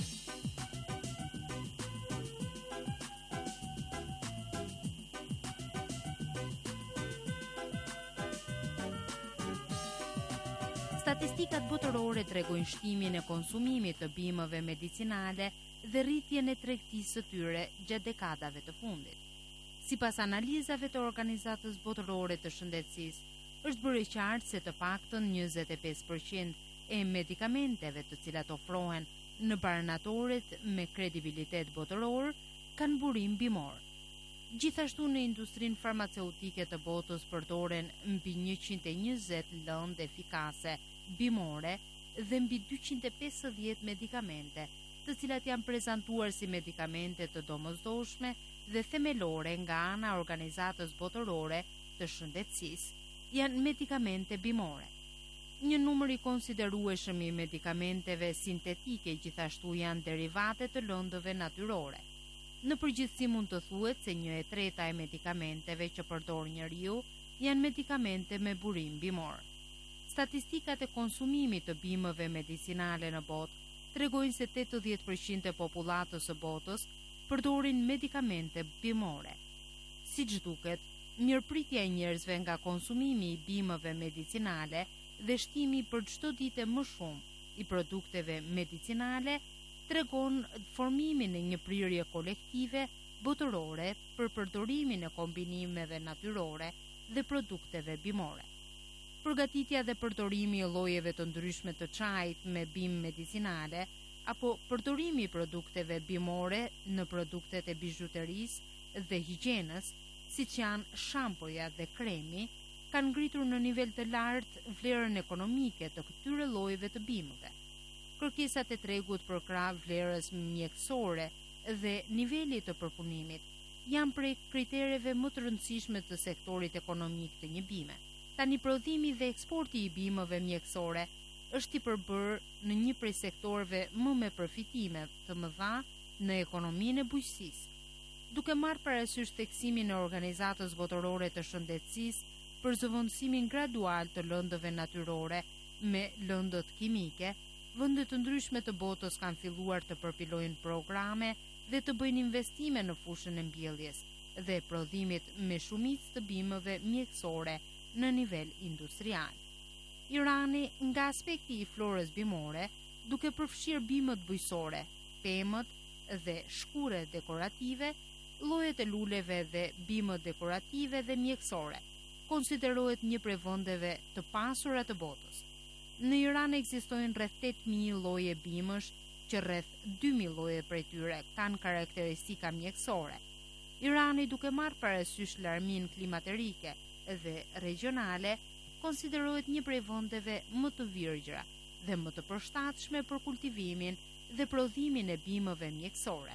Statistikat botërore tregojnë shtimin e konsumimit të bimëve medicinale dhe rritjen e tregtisë së tyre gjatë dekadave të fundit. Sipas analizave të Organizatës Botërore të Shëndetësisë, është bërë qartë se të paktën njëzet e pesë përqind e medikamenteve të cilat ofrohen në baranatoret me kredibilitet botëror kanë burim bimor. Gjithashtu në industrinë farmaceutike të botës përdoren mbi njëqind e njëzet lëndë efikase bimore dhe mbi dyqind e pesëdhjetë medikamente, të cilat janë prezantuar si medikamente të domosdoshme dhe themelore nga ana e Organizatës Botërore të Shëndetësisë, janë medikamente bimore. Një numër i konsiderueshëm i medikamenteve sintetike gjithashtu janë derivate të lëndëve natyrore. Në përgjithësi mund të thuhet se një e treta e medikamenteve që përdor njeriu janë medikamente me burim bimor. Statistikat e konsumimit të bimëve medicinale në botë tregojnë se tetëdhjetë përqind e popullatës së botës përdorin medikamente bimore. Siç duket, mirëpritja e njerëzve nga konsumimi i bimëve medicinale dhe shtimi për çdo ditë më shumë i produkteve medicinale tregon formimin e një prirje kolektive botërore për përdorimin e kombinimeve natyrore dhe produkteve bimore. Përgatitja dhe përdorimi i llojeve të ndryshme të çajit me bimë medicinale apo përdorimi i produkteve bimore në produktet e bijuterisë dhe higjienës, siç janë shampoja dhe kremi, kanë ngritur në nivel të lartë vlerën ekonomike të këtyre llojeve të bimëve. Kërkesat e tregut për krah vlerës mjekësore dhe niveli të përpunimit janë prej kritereve më të rëndësishme të sektorit ekonomik të një bime. Tani prodhimi dhe eksporti i bimëve mjekësore është i përbërë në një prej sektorëve më me përfitime të mëdha në ekonominë e bujqësisë. Duke marrë parasysh theksimin e Organizatës Botërore të Shëndetësisë për zëvendësimin gradual të lëndëve natyrore me lëndët kimike, vende të ndryshme të botës kanë filluar të përpilojnë programe dhe të bëjnë investime në fushën e mbjelljes dhe prodhimit me shumicë të bimëve mjekësore në nivel industrial. Irani, nga aspekti i florës bimore, duke përfshirë bimët bujqësore, pemët dhe shkure dekorative, llojet e luleve dhe bimët dekorative dhe mjekësore, konsiderohet një prej vendeve të pasura të botës. Në Iran ekzistojnë rreth tetë mijë lloje bimësh, që rreth dy mijë lloje prej tyre kanë karakteristika mjekësore. Irani, duke marrë parasysh larminë klimaterike dhe regionale, konsiderohet një prej vendeve më të virgjra dhe më të përshtatshme për kultivimin dhe prodhimin e bimëve mjekësore.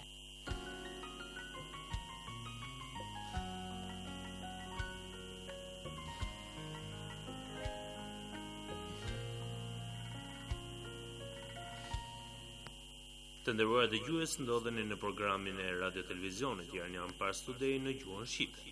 Të nderuar dëgjues, ndodheni në programin e Radio Televizionit Iranian Pars Today në gjuhën shqipe.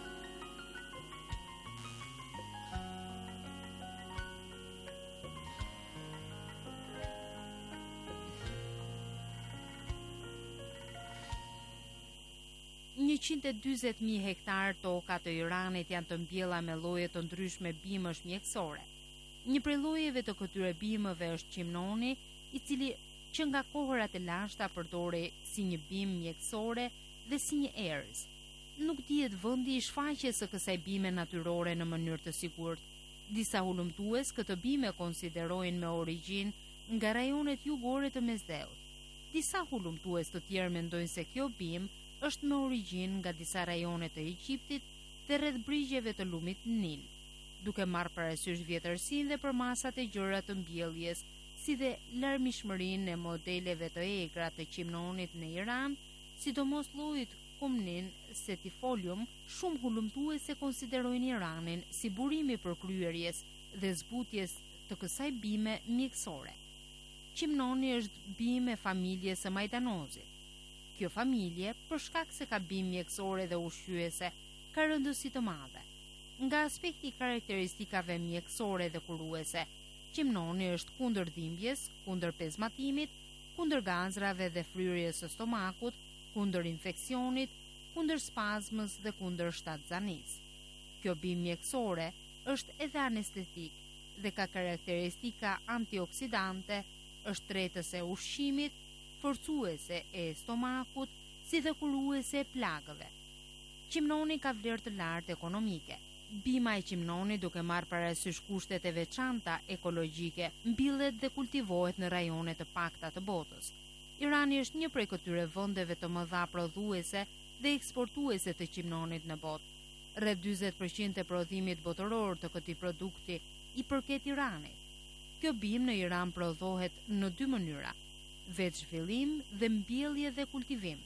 njëqind e dyzet mijë hektar toka të Iranit janë të mbjella me lloje të ndryshme bimësh mjekësore. Një prej llojeve të këtyre bimëve është qimnoni, i cili që nga kohërat e lashta përdorej si një bimë mjekësore dhe si një erëz. Nuk dihet vendi i shfaqjes së kësaj bime natyrore në mënyrë të sigurt. Disa hulumtues këtë bime konsiderojnë me origjinë nga rajonet jugore të Mesdheut. Disa hulumtues të tjerë mendojnë se kjo bimë është me origjinë nga disa rajone të Egjiptit dhe rreth brigjeve të lumit Nil, duke marrë parasysh vjetërsinë dhe përmasat e gjëra të mbjelljes, si dhe larmishmërinë e modeleve të egra të qimnonit në Iran, sidomos llojit Kumnin setifolium. Shumë hulumtuese konsiderojnë Iranin si burim i përkryerjes dhe zbutjes të kësaj bime mjekësore. Qimnoni është bimë e familjes së majdanozit. Kjo familje, për shkak se ka bimë mjekësore dhe ushqyese, ka rëndësi të madhe. Nga aspekti i karakteristikave mjekësore dhe kuruese, qimnoni është kundër dhimbjes, kundër pezmatimit, kundër gazrave dhe fryrjes së stomakut, kundër infeksionit, kundër spazmës dhe kundër shtatzanis. Kjo bimë mjekësore është edhe anestetik dhe ka karakteristika antioksidante, është tretëse e ushqimit, forcuese e stomakut, si dhe kuruese e plagëve. Qimnoni ka vlerë të lartë ekonomike. Bima e qimnoni, duke marrë parasysh kushtet e veçanta ekologjike, mbillet dhe kultivohet në rajone të pakta të botës. Irani është një prej këtyre vendeve të mëdha prodhuese dhe eksportuese të qimnonit në botë. Rreth dyzet përqind e prodhimit botëror të këtij produkti i përket Iranit. Kjo bimë në Iran prodhohet në dy mënyra: veç zhvillim dhe mbjellje dhe kultivim.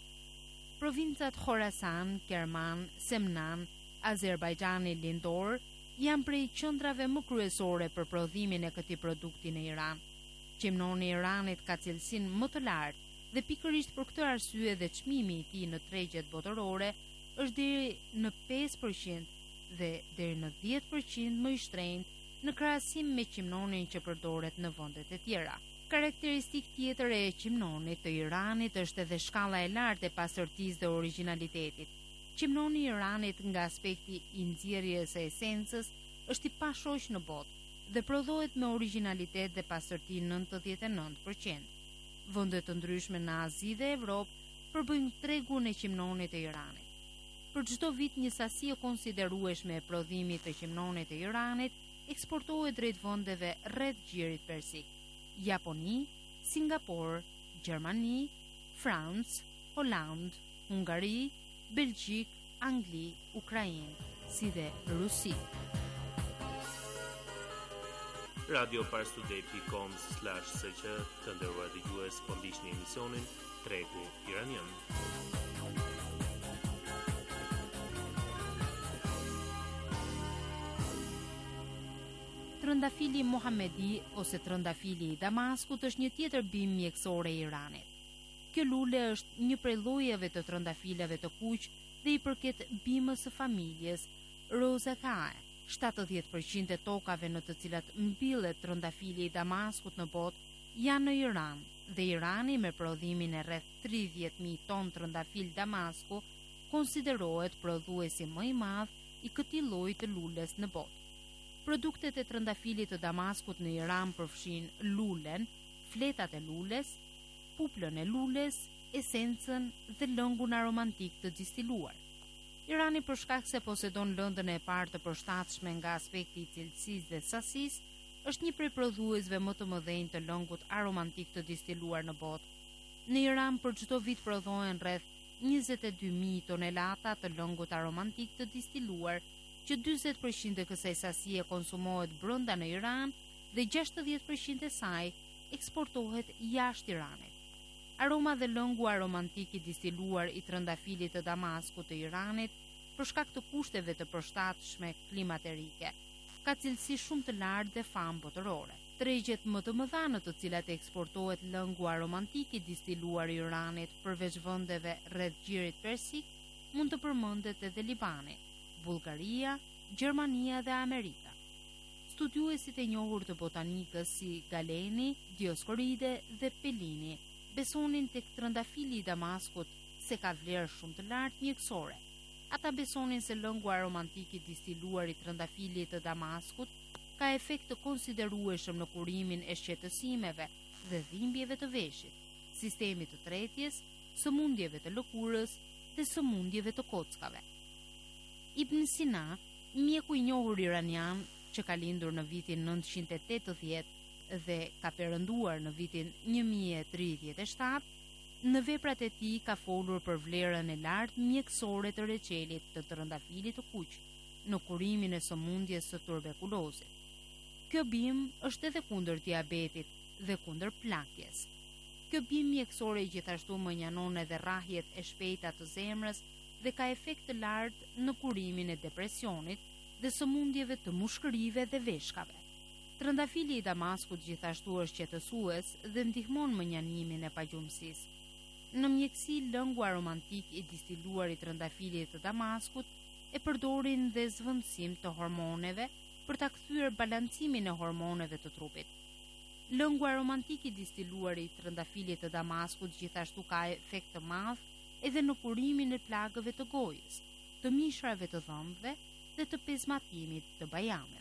Provincat Khorasan, Kerman, Semnan, Azerbajxhani lindor janë prej qendrave më kryesore për prodhimin e këtij produkti në Iran. Qimnoni i Iranit ka cilësinë më të lartë dhe pikërisht për këtë arsye dhe çmimi i tij në tregjet botërore është deri në pesë përqind dhe deri në dhjetë përqind më i shtrenjtë në krahasim me qimnonin që përdoret në vendet e tjera. Karakteristik tjetër e qimnonit të Iranit është edhe shkalla e lartë e pastërtisë dhe origjinalitetit. Qimnoni i Iranit nga aspekti i nxjerrjes së esencës është i pashoq në botë dhe prodhohet me origjinalitet dhe pastërti nëntëdhjetë e nëntë përqind. Vende të ndryshme në Azi dhe Evropë përbëjnë tregun e qimnonit të Iranit. Për çdo vit një sasi e konsiderueshme e prodhimit të qimnonit të Iranit eksportohet drejt vendeve rreth gjirit persik: Japoni, Singapur, Gjermani, Francë, Holand, Hungari, Belgjik, Angli, Ukrainë, si dhe Rusi. radio parstuday dot com slash s q të nderuar dëgjues, po ndiqni emisionin Tregu Iranian. Trëndafili Muhamedi ose trëndafili i Damaskut është një tjetër bimë mjekësore e Iranit. Kjo lule është një prej llojeve të trëndafilave të kuq dhe i përket bimës së familjes Rosaceae. shtatëdhjetë përqind e tokave në të cilat mbillet trëndafili i Damaskut në botë janë në Iran dhe Irani me prodhimin e rreth tridhjetë mijë ton trëndafil Damasku konsiderohet prodhuesi më i madh i këtij lloji të lules në botë. Produktet e trëndafilit të Damaskut në Iran përfshin lulen, fletat e lules, puplën e lules, esencën dhe lëngun aromantik të distiluar. Irani, për shkak se posedon lëndën e parë të përshtatshme nga aspekti i cilësisë dhe sasisë, është një prej prodhuesve më të mëdhenj të lëngut aromantik të distiluar në botë. Në Iran për çdo vit prodhohen rreth njëzet e dy mijë tonelata të lëngut aromantik të distiluar, që dyzet përqind e kësaj sasie konsumohet brenda në Iran dhe gjashtëdhjetë përqind e saj eksportohet jashtë Iranit. Aroma dhe lëngu aromantik i distiluar i trëndafilit të Damaskut të Iranit, për shkak të kushteve të përshtatshme klimaterike, ka cilësi shumë të lartë dhe famë botërore. Tregjet më të mëdha në të cilat eksportohet lëngu aromantik i distiluar i Iranit përveç vendeve rreth gjirit persik, mund të përmendet edhe Libani, Bullgaria, Gjermania dhe Amerika. Studiuesit e njohur të botanikës si Galeni, Dioscoride dhe Pellini besonin tek trëndafili i Damaskut se ka vlerë shumë të lartë mjekësore. Ata besonin se lëngu aromantik i distiluar i trëndafilit të Damaskut ka efekt të konsiderueshëm në kurimin e shqetësimeve dhe dhimbjeve të veshit, sistemit të tretjes, sëmundjeve të lëkurës dhe sëmundjeve të kockave. Ibn Sina, mjeku i njohur iranian që ka lindur në vitin nëntëqind e tetëdhjetë dhe ka perënduar në vitin një mijë e tridhjetë e shtatë, në veprat e tij ka folur për vlerën e lartë mjekësore të reçelit të trëndafilit të kuq në kurimin e sëmundjes së tuberkulozit. Kjo bimë është edhe kundër diabetit dhe kundër plakjes. Kjo bimë mjekësore gjithashtu mënjanon edhe rrahjet e shpejta të zemrës dhe ka efekt të lartë në kurimin e depresionit dhe sëmundjeve të mushkërive dhe veshkave. Trëndafili i Damaskut gjithashtu është qetësues dhe ndihmon mënjanimin e pagjumësisë. Në mjekësi, lëngu aromantik i distiluar i trëndafilit të Damaskut e përdorin dhe zvendësim të hormoneve për ta kthyer balancimin e hormoneve të trupit. Lëngu aromantik i distiluar i trëndafilit të Damaskut gjithashtu ka efekt të madh edhe në kurimin e plagëve të gojës, të mishrave të dhëmbëve dhe të pezmatimit të bajameve.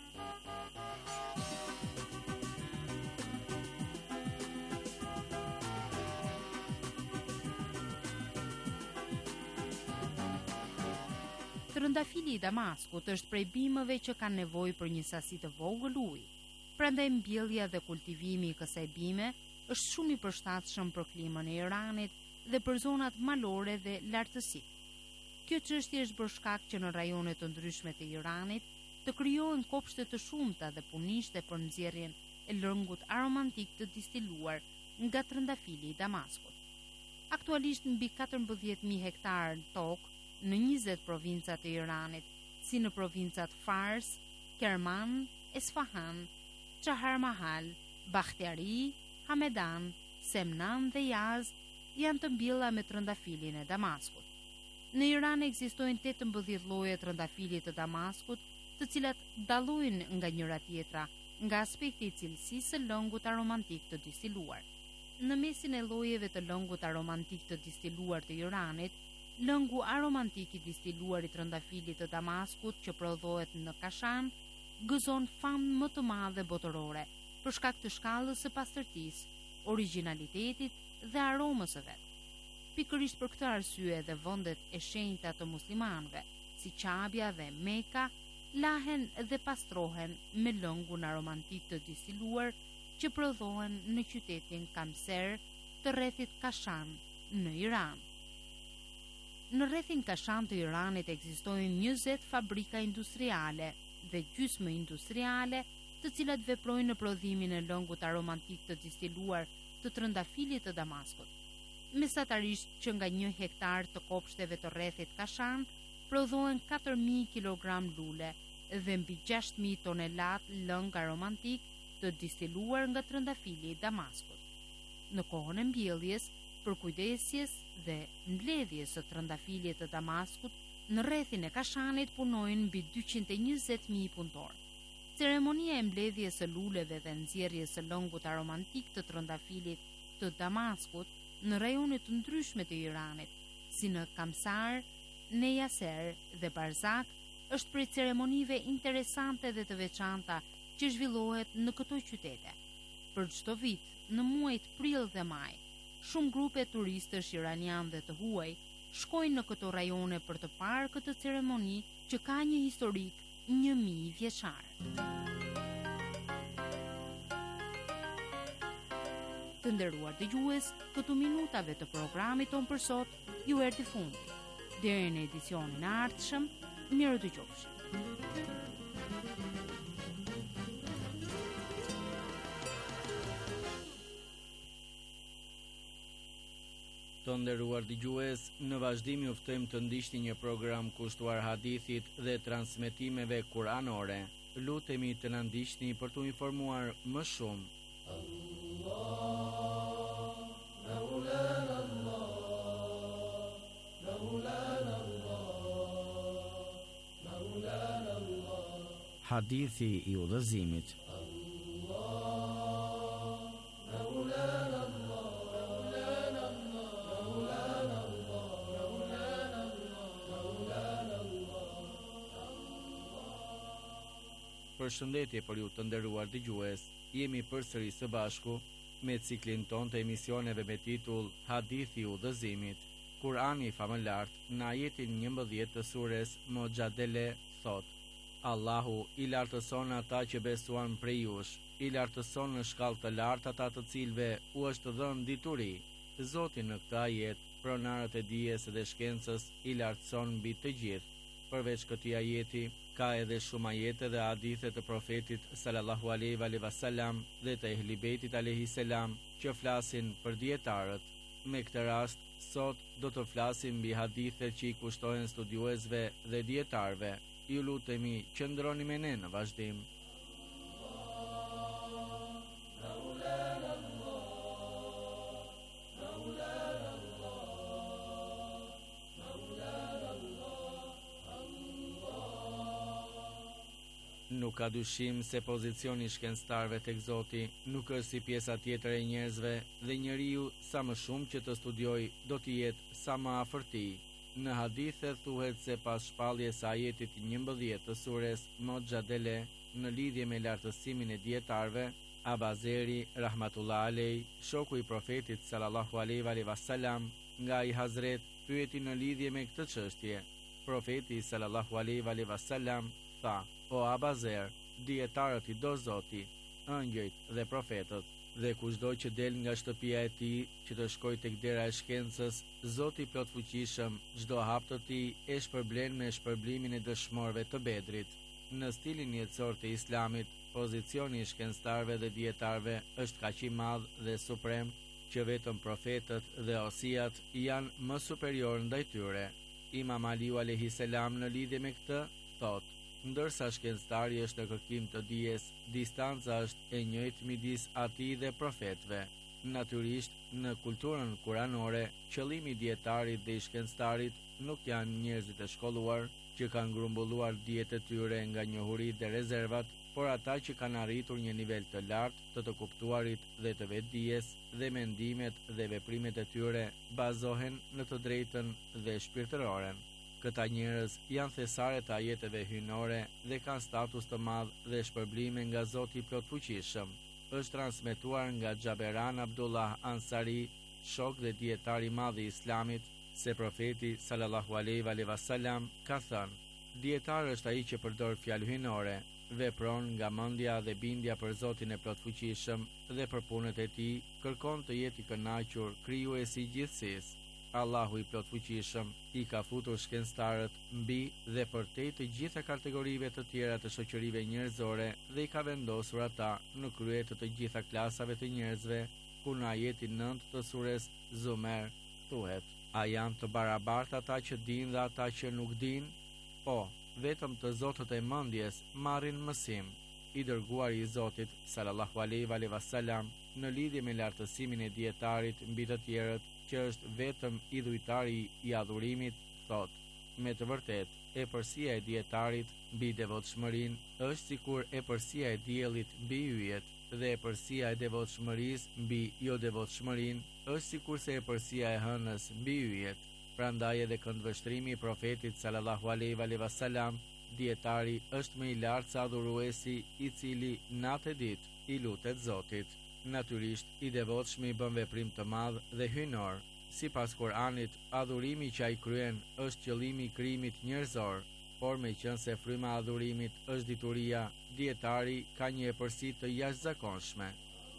Trëndafili i Damaskut është prej bimëve që kanë nevojë për një sasi të vogël uji. Prandaj mbjellja dhe kultivimi i kësaj bime është shumë i përshtatshëm për klimën e Iranit dhe për zonat malore dhe lartësitë. Kjo çështje është bërë shkak që në rajone të ndryshme të Iranit të krijohen kopshte të shumta dhe punishte për nxjerrjen e lëngut aromantik të distiluar nga trëndafili i Damaskut. Aktualisht mbi katërmbëdhjetë mijë hektarë tokë në njëzet provinca të Iranit, si në provincat Fars, Kerman, Esfahan, Çaharmahal, Bakhtiari, Hamedan, Semnan dhe Yazd janë të mbjella me trëndafilin e Damaskut. Në Iran ekzistojnë tetëmbëdhjetë lloje trëndafilit të Damaskut, të cilat dallojnë nga njëra tjetra nga aspekti i cilësisë së lëngut aromantik të distiluar. Në mesin e llojeve të lëngut aromantik të distiluar të Iranit, lëngu aromantik i distiluar i trëndafilit të Damaskut që prodhohet në Kashan gëzon famë më të madhe botërore për shkak të shkallës së pastërtisë, origjinalitetit dhe aromës së vet. Pikërisht për këtë arsye dhe vendet e shenjta të muslimanëve, si Qabja dhe Meka, lahen dhe pastrohen me lëngun aromantik të distiluar që prodhohen në qytetin Kamser të rrethit Kashan në Iran. Në rrethin Kashan të Iranit ekzistojnë njëzet fabrika industriale dhe gjysmë industriale, të cilat veprojnë në prodhimin e lëngut aromantik të distiluar të trëndafilit të Damaskut. Mesatarisht që nga një hektar të kopshteve të rrethit Kashan prodhohen katër mijë kilogram lule dhe mbi gjashtë mijë tonelat lëng aromantik të distiluar nga trëndafili i Damaskut. Në kohën e mbjelljes, përkujdesjes dhe mbledhjes së trëndafilit të Damaskut, në rrethin e Kashanit punojnë mbi dyqind e njëzet mijë punëtorë. Ceremonia e mbledhjes së luleve dhe nxjerrjes së lëngut aromantik të trëndafilit të Damaskut në rajone të ndryshme të Iranit, si në Kamsar, Nejaser dhe Barzak, është prej ceremonive interesante dhe të veçanta që zhvillohet në këto qytete. Për çdo vit, në muajt prill dhe maj, shumë grupe turistësh iranian dhe të huaj shkojnë në këto rajone për të parë këtë ceremoni që ka një historik një mijë vjeçar. Të nderuar dëgjues, këtu minutave të programit ton për sot ju erdhi fundi. Deri në edicionin e ardhshëm, mirë dëgjofshi. Të nderuar dëgjues, në vazhdim ju ftojmë të ndiqni një program kushtuar hadithit dhe transmetimeve kuranore. Lutemi të na ndiqni për t'u informuar më shumë. Hadithi i udhëzimit. Përshëndetje për ju të nderuar dëgjues. Jemi përsëri së bashku me ciklin ton të emisioneve me titull Hadithi i udhëzimit. Kurani famëlart në ajetin njëmbëdhjetë të sures Mojadele thot: Allahu i lartëson ata që besuan prej jush, i lartëson në shkallë të lartë ata të cilve u është dhënë dituri. Zoti në këtë ajet, pronarët e dijes dhe shkencës i lartëson mbi të gjithë. Përveç këtij ajeti, ka edhe shumë ajete dhe hadithe të profetit sallallahu alaihi wasallam dhe të ehli bejtit alaihi selam që flasin për dietarët. Me këtë rast, sot do të flasim mbi hadithet që i kushtohen studiuesve dhe dietarëve. Ju lutemi qëndroni me ne në vazhdim. Nuk ka dyshim se pozicioni i shkencëtarëve tek Zoti nuk është si pjesa tjetër e njerëzve dhe njeriu sa më shumë që të studiojë do të jetë sa më afër tij. Në hadithe thuhet se pas shpalljes së ajetit njëmbëdhjetë të sures Mojadele në lidhje me lartësimin e dietarëve, Abazeri rahmatullah alej, shoku i profetit sallallahu alaihi wasallam, nga i Hazret pyeti në lidhje me këtë çështje. Profeti sallallahu alaihi wasallam tha: "O Abazer, dietarët i do Zoti, ëngjëjt dhe profetët, dhe kushdo që del nga shtëpia e tij që të shkojë tek dera e shkencës, Zoti i plot fuqishëm çdo hap të tij e shpërblen me shpërblimin e dëshmorëve të Bedrit." Në stilin jetësor të Islamit, pozicioni i shkencëtarëve dhe dietarëve është kaq i madh dhe suprem që vetëm profetët dhe osiat janë më superior ndaj tyre. Imam Aliu alayhis salam në lidhje me këtë thotë: ndërsa shkencëtari është në kërkim të dijes, distanca është e njëjtë midis atij dhe profetëve. Natyrisht, në kulturën kuranore, qëllimi i dietarit dhe i shkencëtarit nuk janë njerëzit e shkolluar që kanë grumbulluar dijet e tyre nga njohuritë dhe rezervat, por ata që kanë arritur një nivel të lartë të të kuptuarit dhe të vetdijes, dhe mendimet dhe veprimet e tyre bazohen në të drejtën dhe shpirtëroren. Këta njerëz janë thesare të ajeteve hyjnore dhe kanë status të madh dhe shpërblime nga Zoti i plot fuqishëm. Është transmetuar nga Xhaberan Abdullah Ansari, shok dhe dietar i madh i Islamit, se profeti sallallahu alaihi wasallam ka thënë: "Dietar është ai që përdor fjalë hyjnore, vepron nga mendja dhe bindja për Zotin e plot fuqishëm dhe për punët e tij, kërkon të jetë i kënaqur krijuesi i gjithësisë. Allahu i plot fuqishëm i ka futur shkencëtarët mbi dhe përtej të gjitha kategorive të tjera të shoqërive njerëzore dhe i ka vendosur ata në krye të të gjitha klasave të njerëzve, ku në ajetin nëntë të sures Zumer thuhet: "A janë të barabartë ata që dinë dhe ata që nuk dinë? Po, vetëm të zotët e mendjes marrin mësim." I dërguari i Zotit sallallahu alaihi wasallam në lidhje me lartësimin e dietarit mbi të tjerët, që është vetëm i dhujtari i adhurimit, thot: "Me të vërtet, e përsia e dietarit mbi devotshmërinë është sikur e përsia e diellit mbi yjet, dhe e përsia e devotshmërisë mbi jo devotshmërinë është sikurse e përsia e hënës mbi yjet." Prandaj edhe këndvështrimi i profetit sallallahu alaihi wasallam, dietari është më i lartë se adhuruesi i cili natë e ditë i lutet Zotit. Natyrisht, i devotshmi bën veprim të madh dhe hyjnor. Sipas Kuranit, adhurimi që ai kryen është qëllimi i krijimit njerëzor, por meqense fryma e adhurimit është dituria, dietari ka një epërsi të jashtëzakonshme.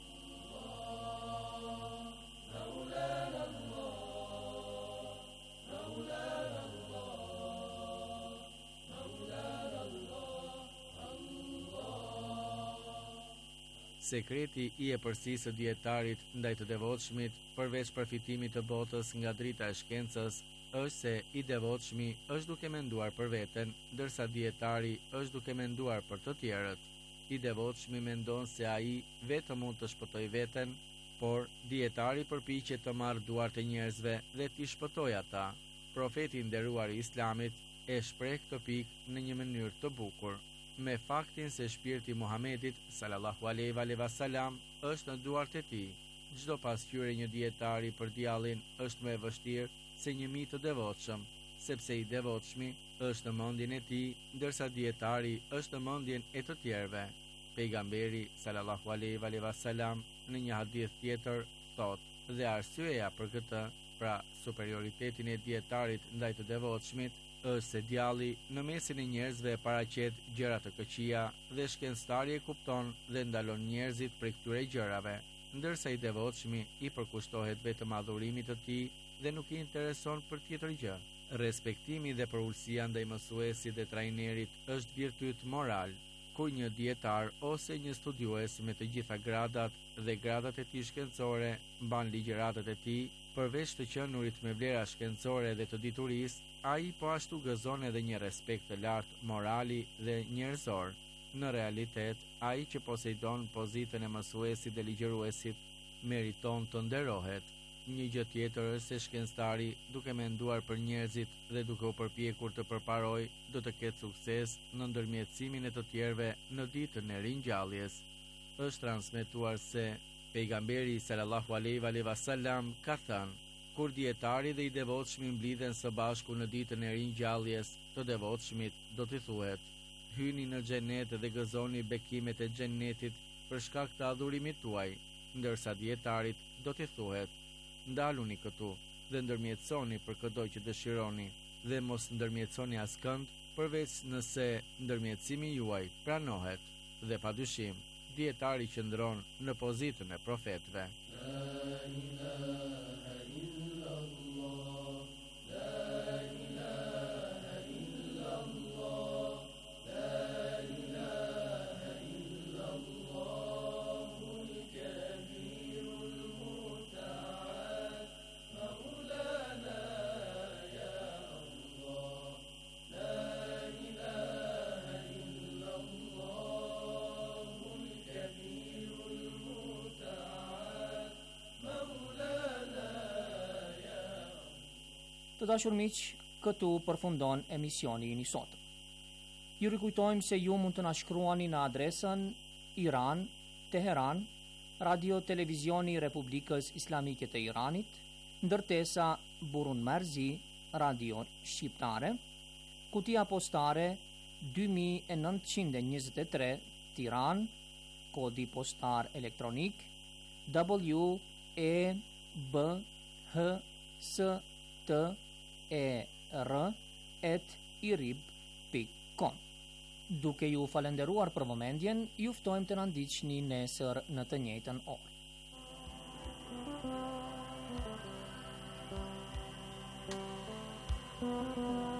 Sekreti i epërsisë së dietarit ndaj të devotshmit, përveç përfitimit të botës nga drita e shkencës, është se i devotshmi është duke menduar për veten, ndërsa dietari është duke menduar për të tjerët. I devotshmi mendon se ai vetëm mund të shpëtojë veten, por dietari përpiqet të marrë duart e njerëzve dhe t'i shpëtojë ata. Profeti i nderuar i Islamit e shpreh këtë pikë në një mënyrë të bukur, me faktin se shpirti i Muhamedit sallallahu alaihi wasallam është në duart e tij. Çdo pasqyrë një dietari për djallin është më e vështirë se një mit të devotshëm, sepse i devotshmi është në mendjen e tij, ndërsa dietari është në mendjen e të tjerëve. Pejgamberi sallallahu alaihi wasallam në një hadith tjetër thotë: "Dhe arsyeja për këtë, pra superioritetin e dietarit ndaj të devotshmit, është se djalli në mesin e njerëzve paraqet gjëra të këqija dhe shkencëtari e kupton dhe ndalon njerëzit prej këtyre gjërave, ndërsa i devotshmi i përkushtohet vetëm adhurimit të tij dhe nuk i intereson për tjetër gjë." Respektimi dhe përulësia ndaj mësuesit dhe trajnerit është virtyt moral. Kur një dietar ose një studiues me të gjitha gradat dhe gradat e tij shkencore mban ligjëratat e tij, përveç të qenurit me vlera shkencore dhe të diturisë, ai po ashtu gëzon edhe një respekt të lartë morali dhe njerëzor. Në realitet, ai që poseidon pozitën e mësuesit dhe ligjëruesit meriton të nderohet. një gjë tjetër është se shkencëtari, duke menduar për njerëzit dhe duke u përpjekur të përparoj, do të ketë sukses në ndërmjetësimin e të tjerëve në ditën e ringjalljes. Është transmetuar se pejgamberi sallallahu alaihi wasallam ka thënë: kur dietari dhe i devotshmi mblidhen së bashku në ditën e ringjalljes, të devotshmit do t'i thuhet: hyni në xhenet dhe gëzoni bekimet e xhenetit për shkak të adhurimit tuaj, ndërsa dietarit do t'i thuhet: ndaluni këtu dhe ndërmjetësoni për çdo që dëshironi dhe mos ndërmjetësoni askënd përveç nëse ndërmjetësimi juaj pranohet. Dhe padyshim, dietari qëndron në pozitën e profetëve. Të dashur miq, këtu përfundon emisioni i sot. Ju rikujtojmë se ju mund të na shkruani në adresën Iran, Teheran, Radio Televizioni i Republikës Islamike të Iranit, ndërtesa Burun Marzi, Radio Shqiptare, kutia postare dy mijë e nëntëqind e njëzet e tre, Tiranë, kodi postar elektronik W E B H S T E R at irib pikë com. Duke ju falenderuar për vëmendjen, ju ftojmë të na ndiqni nesër në të njëjtën orë. Thank you.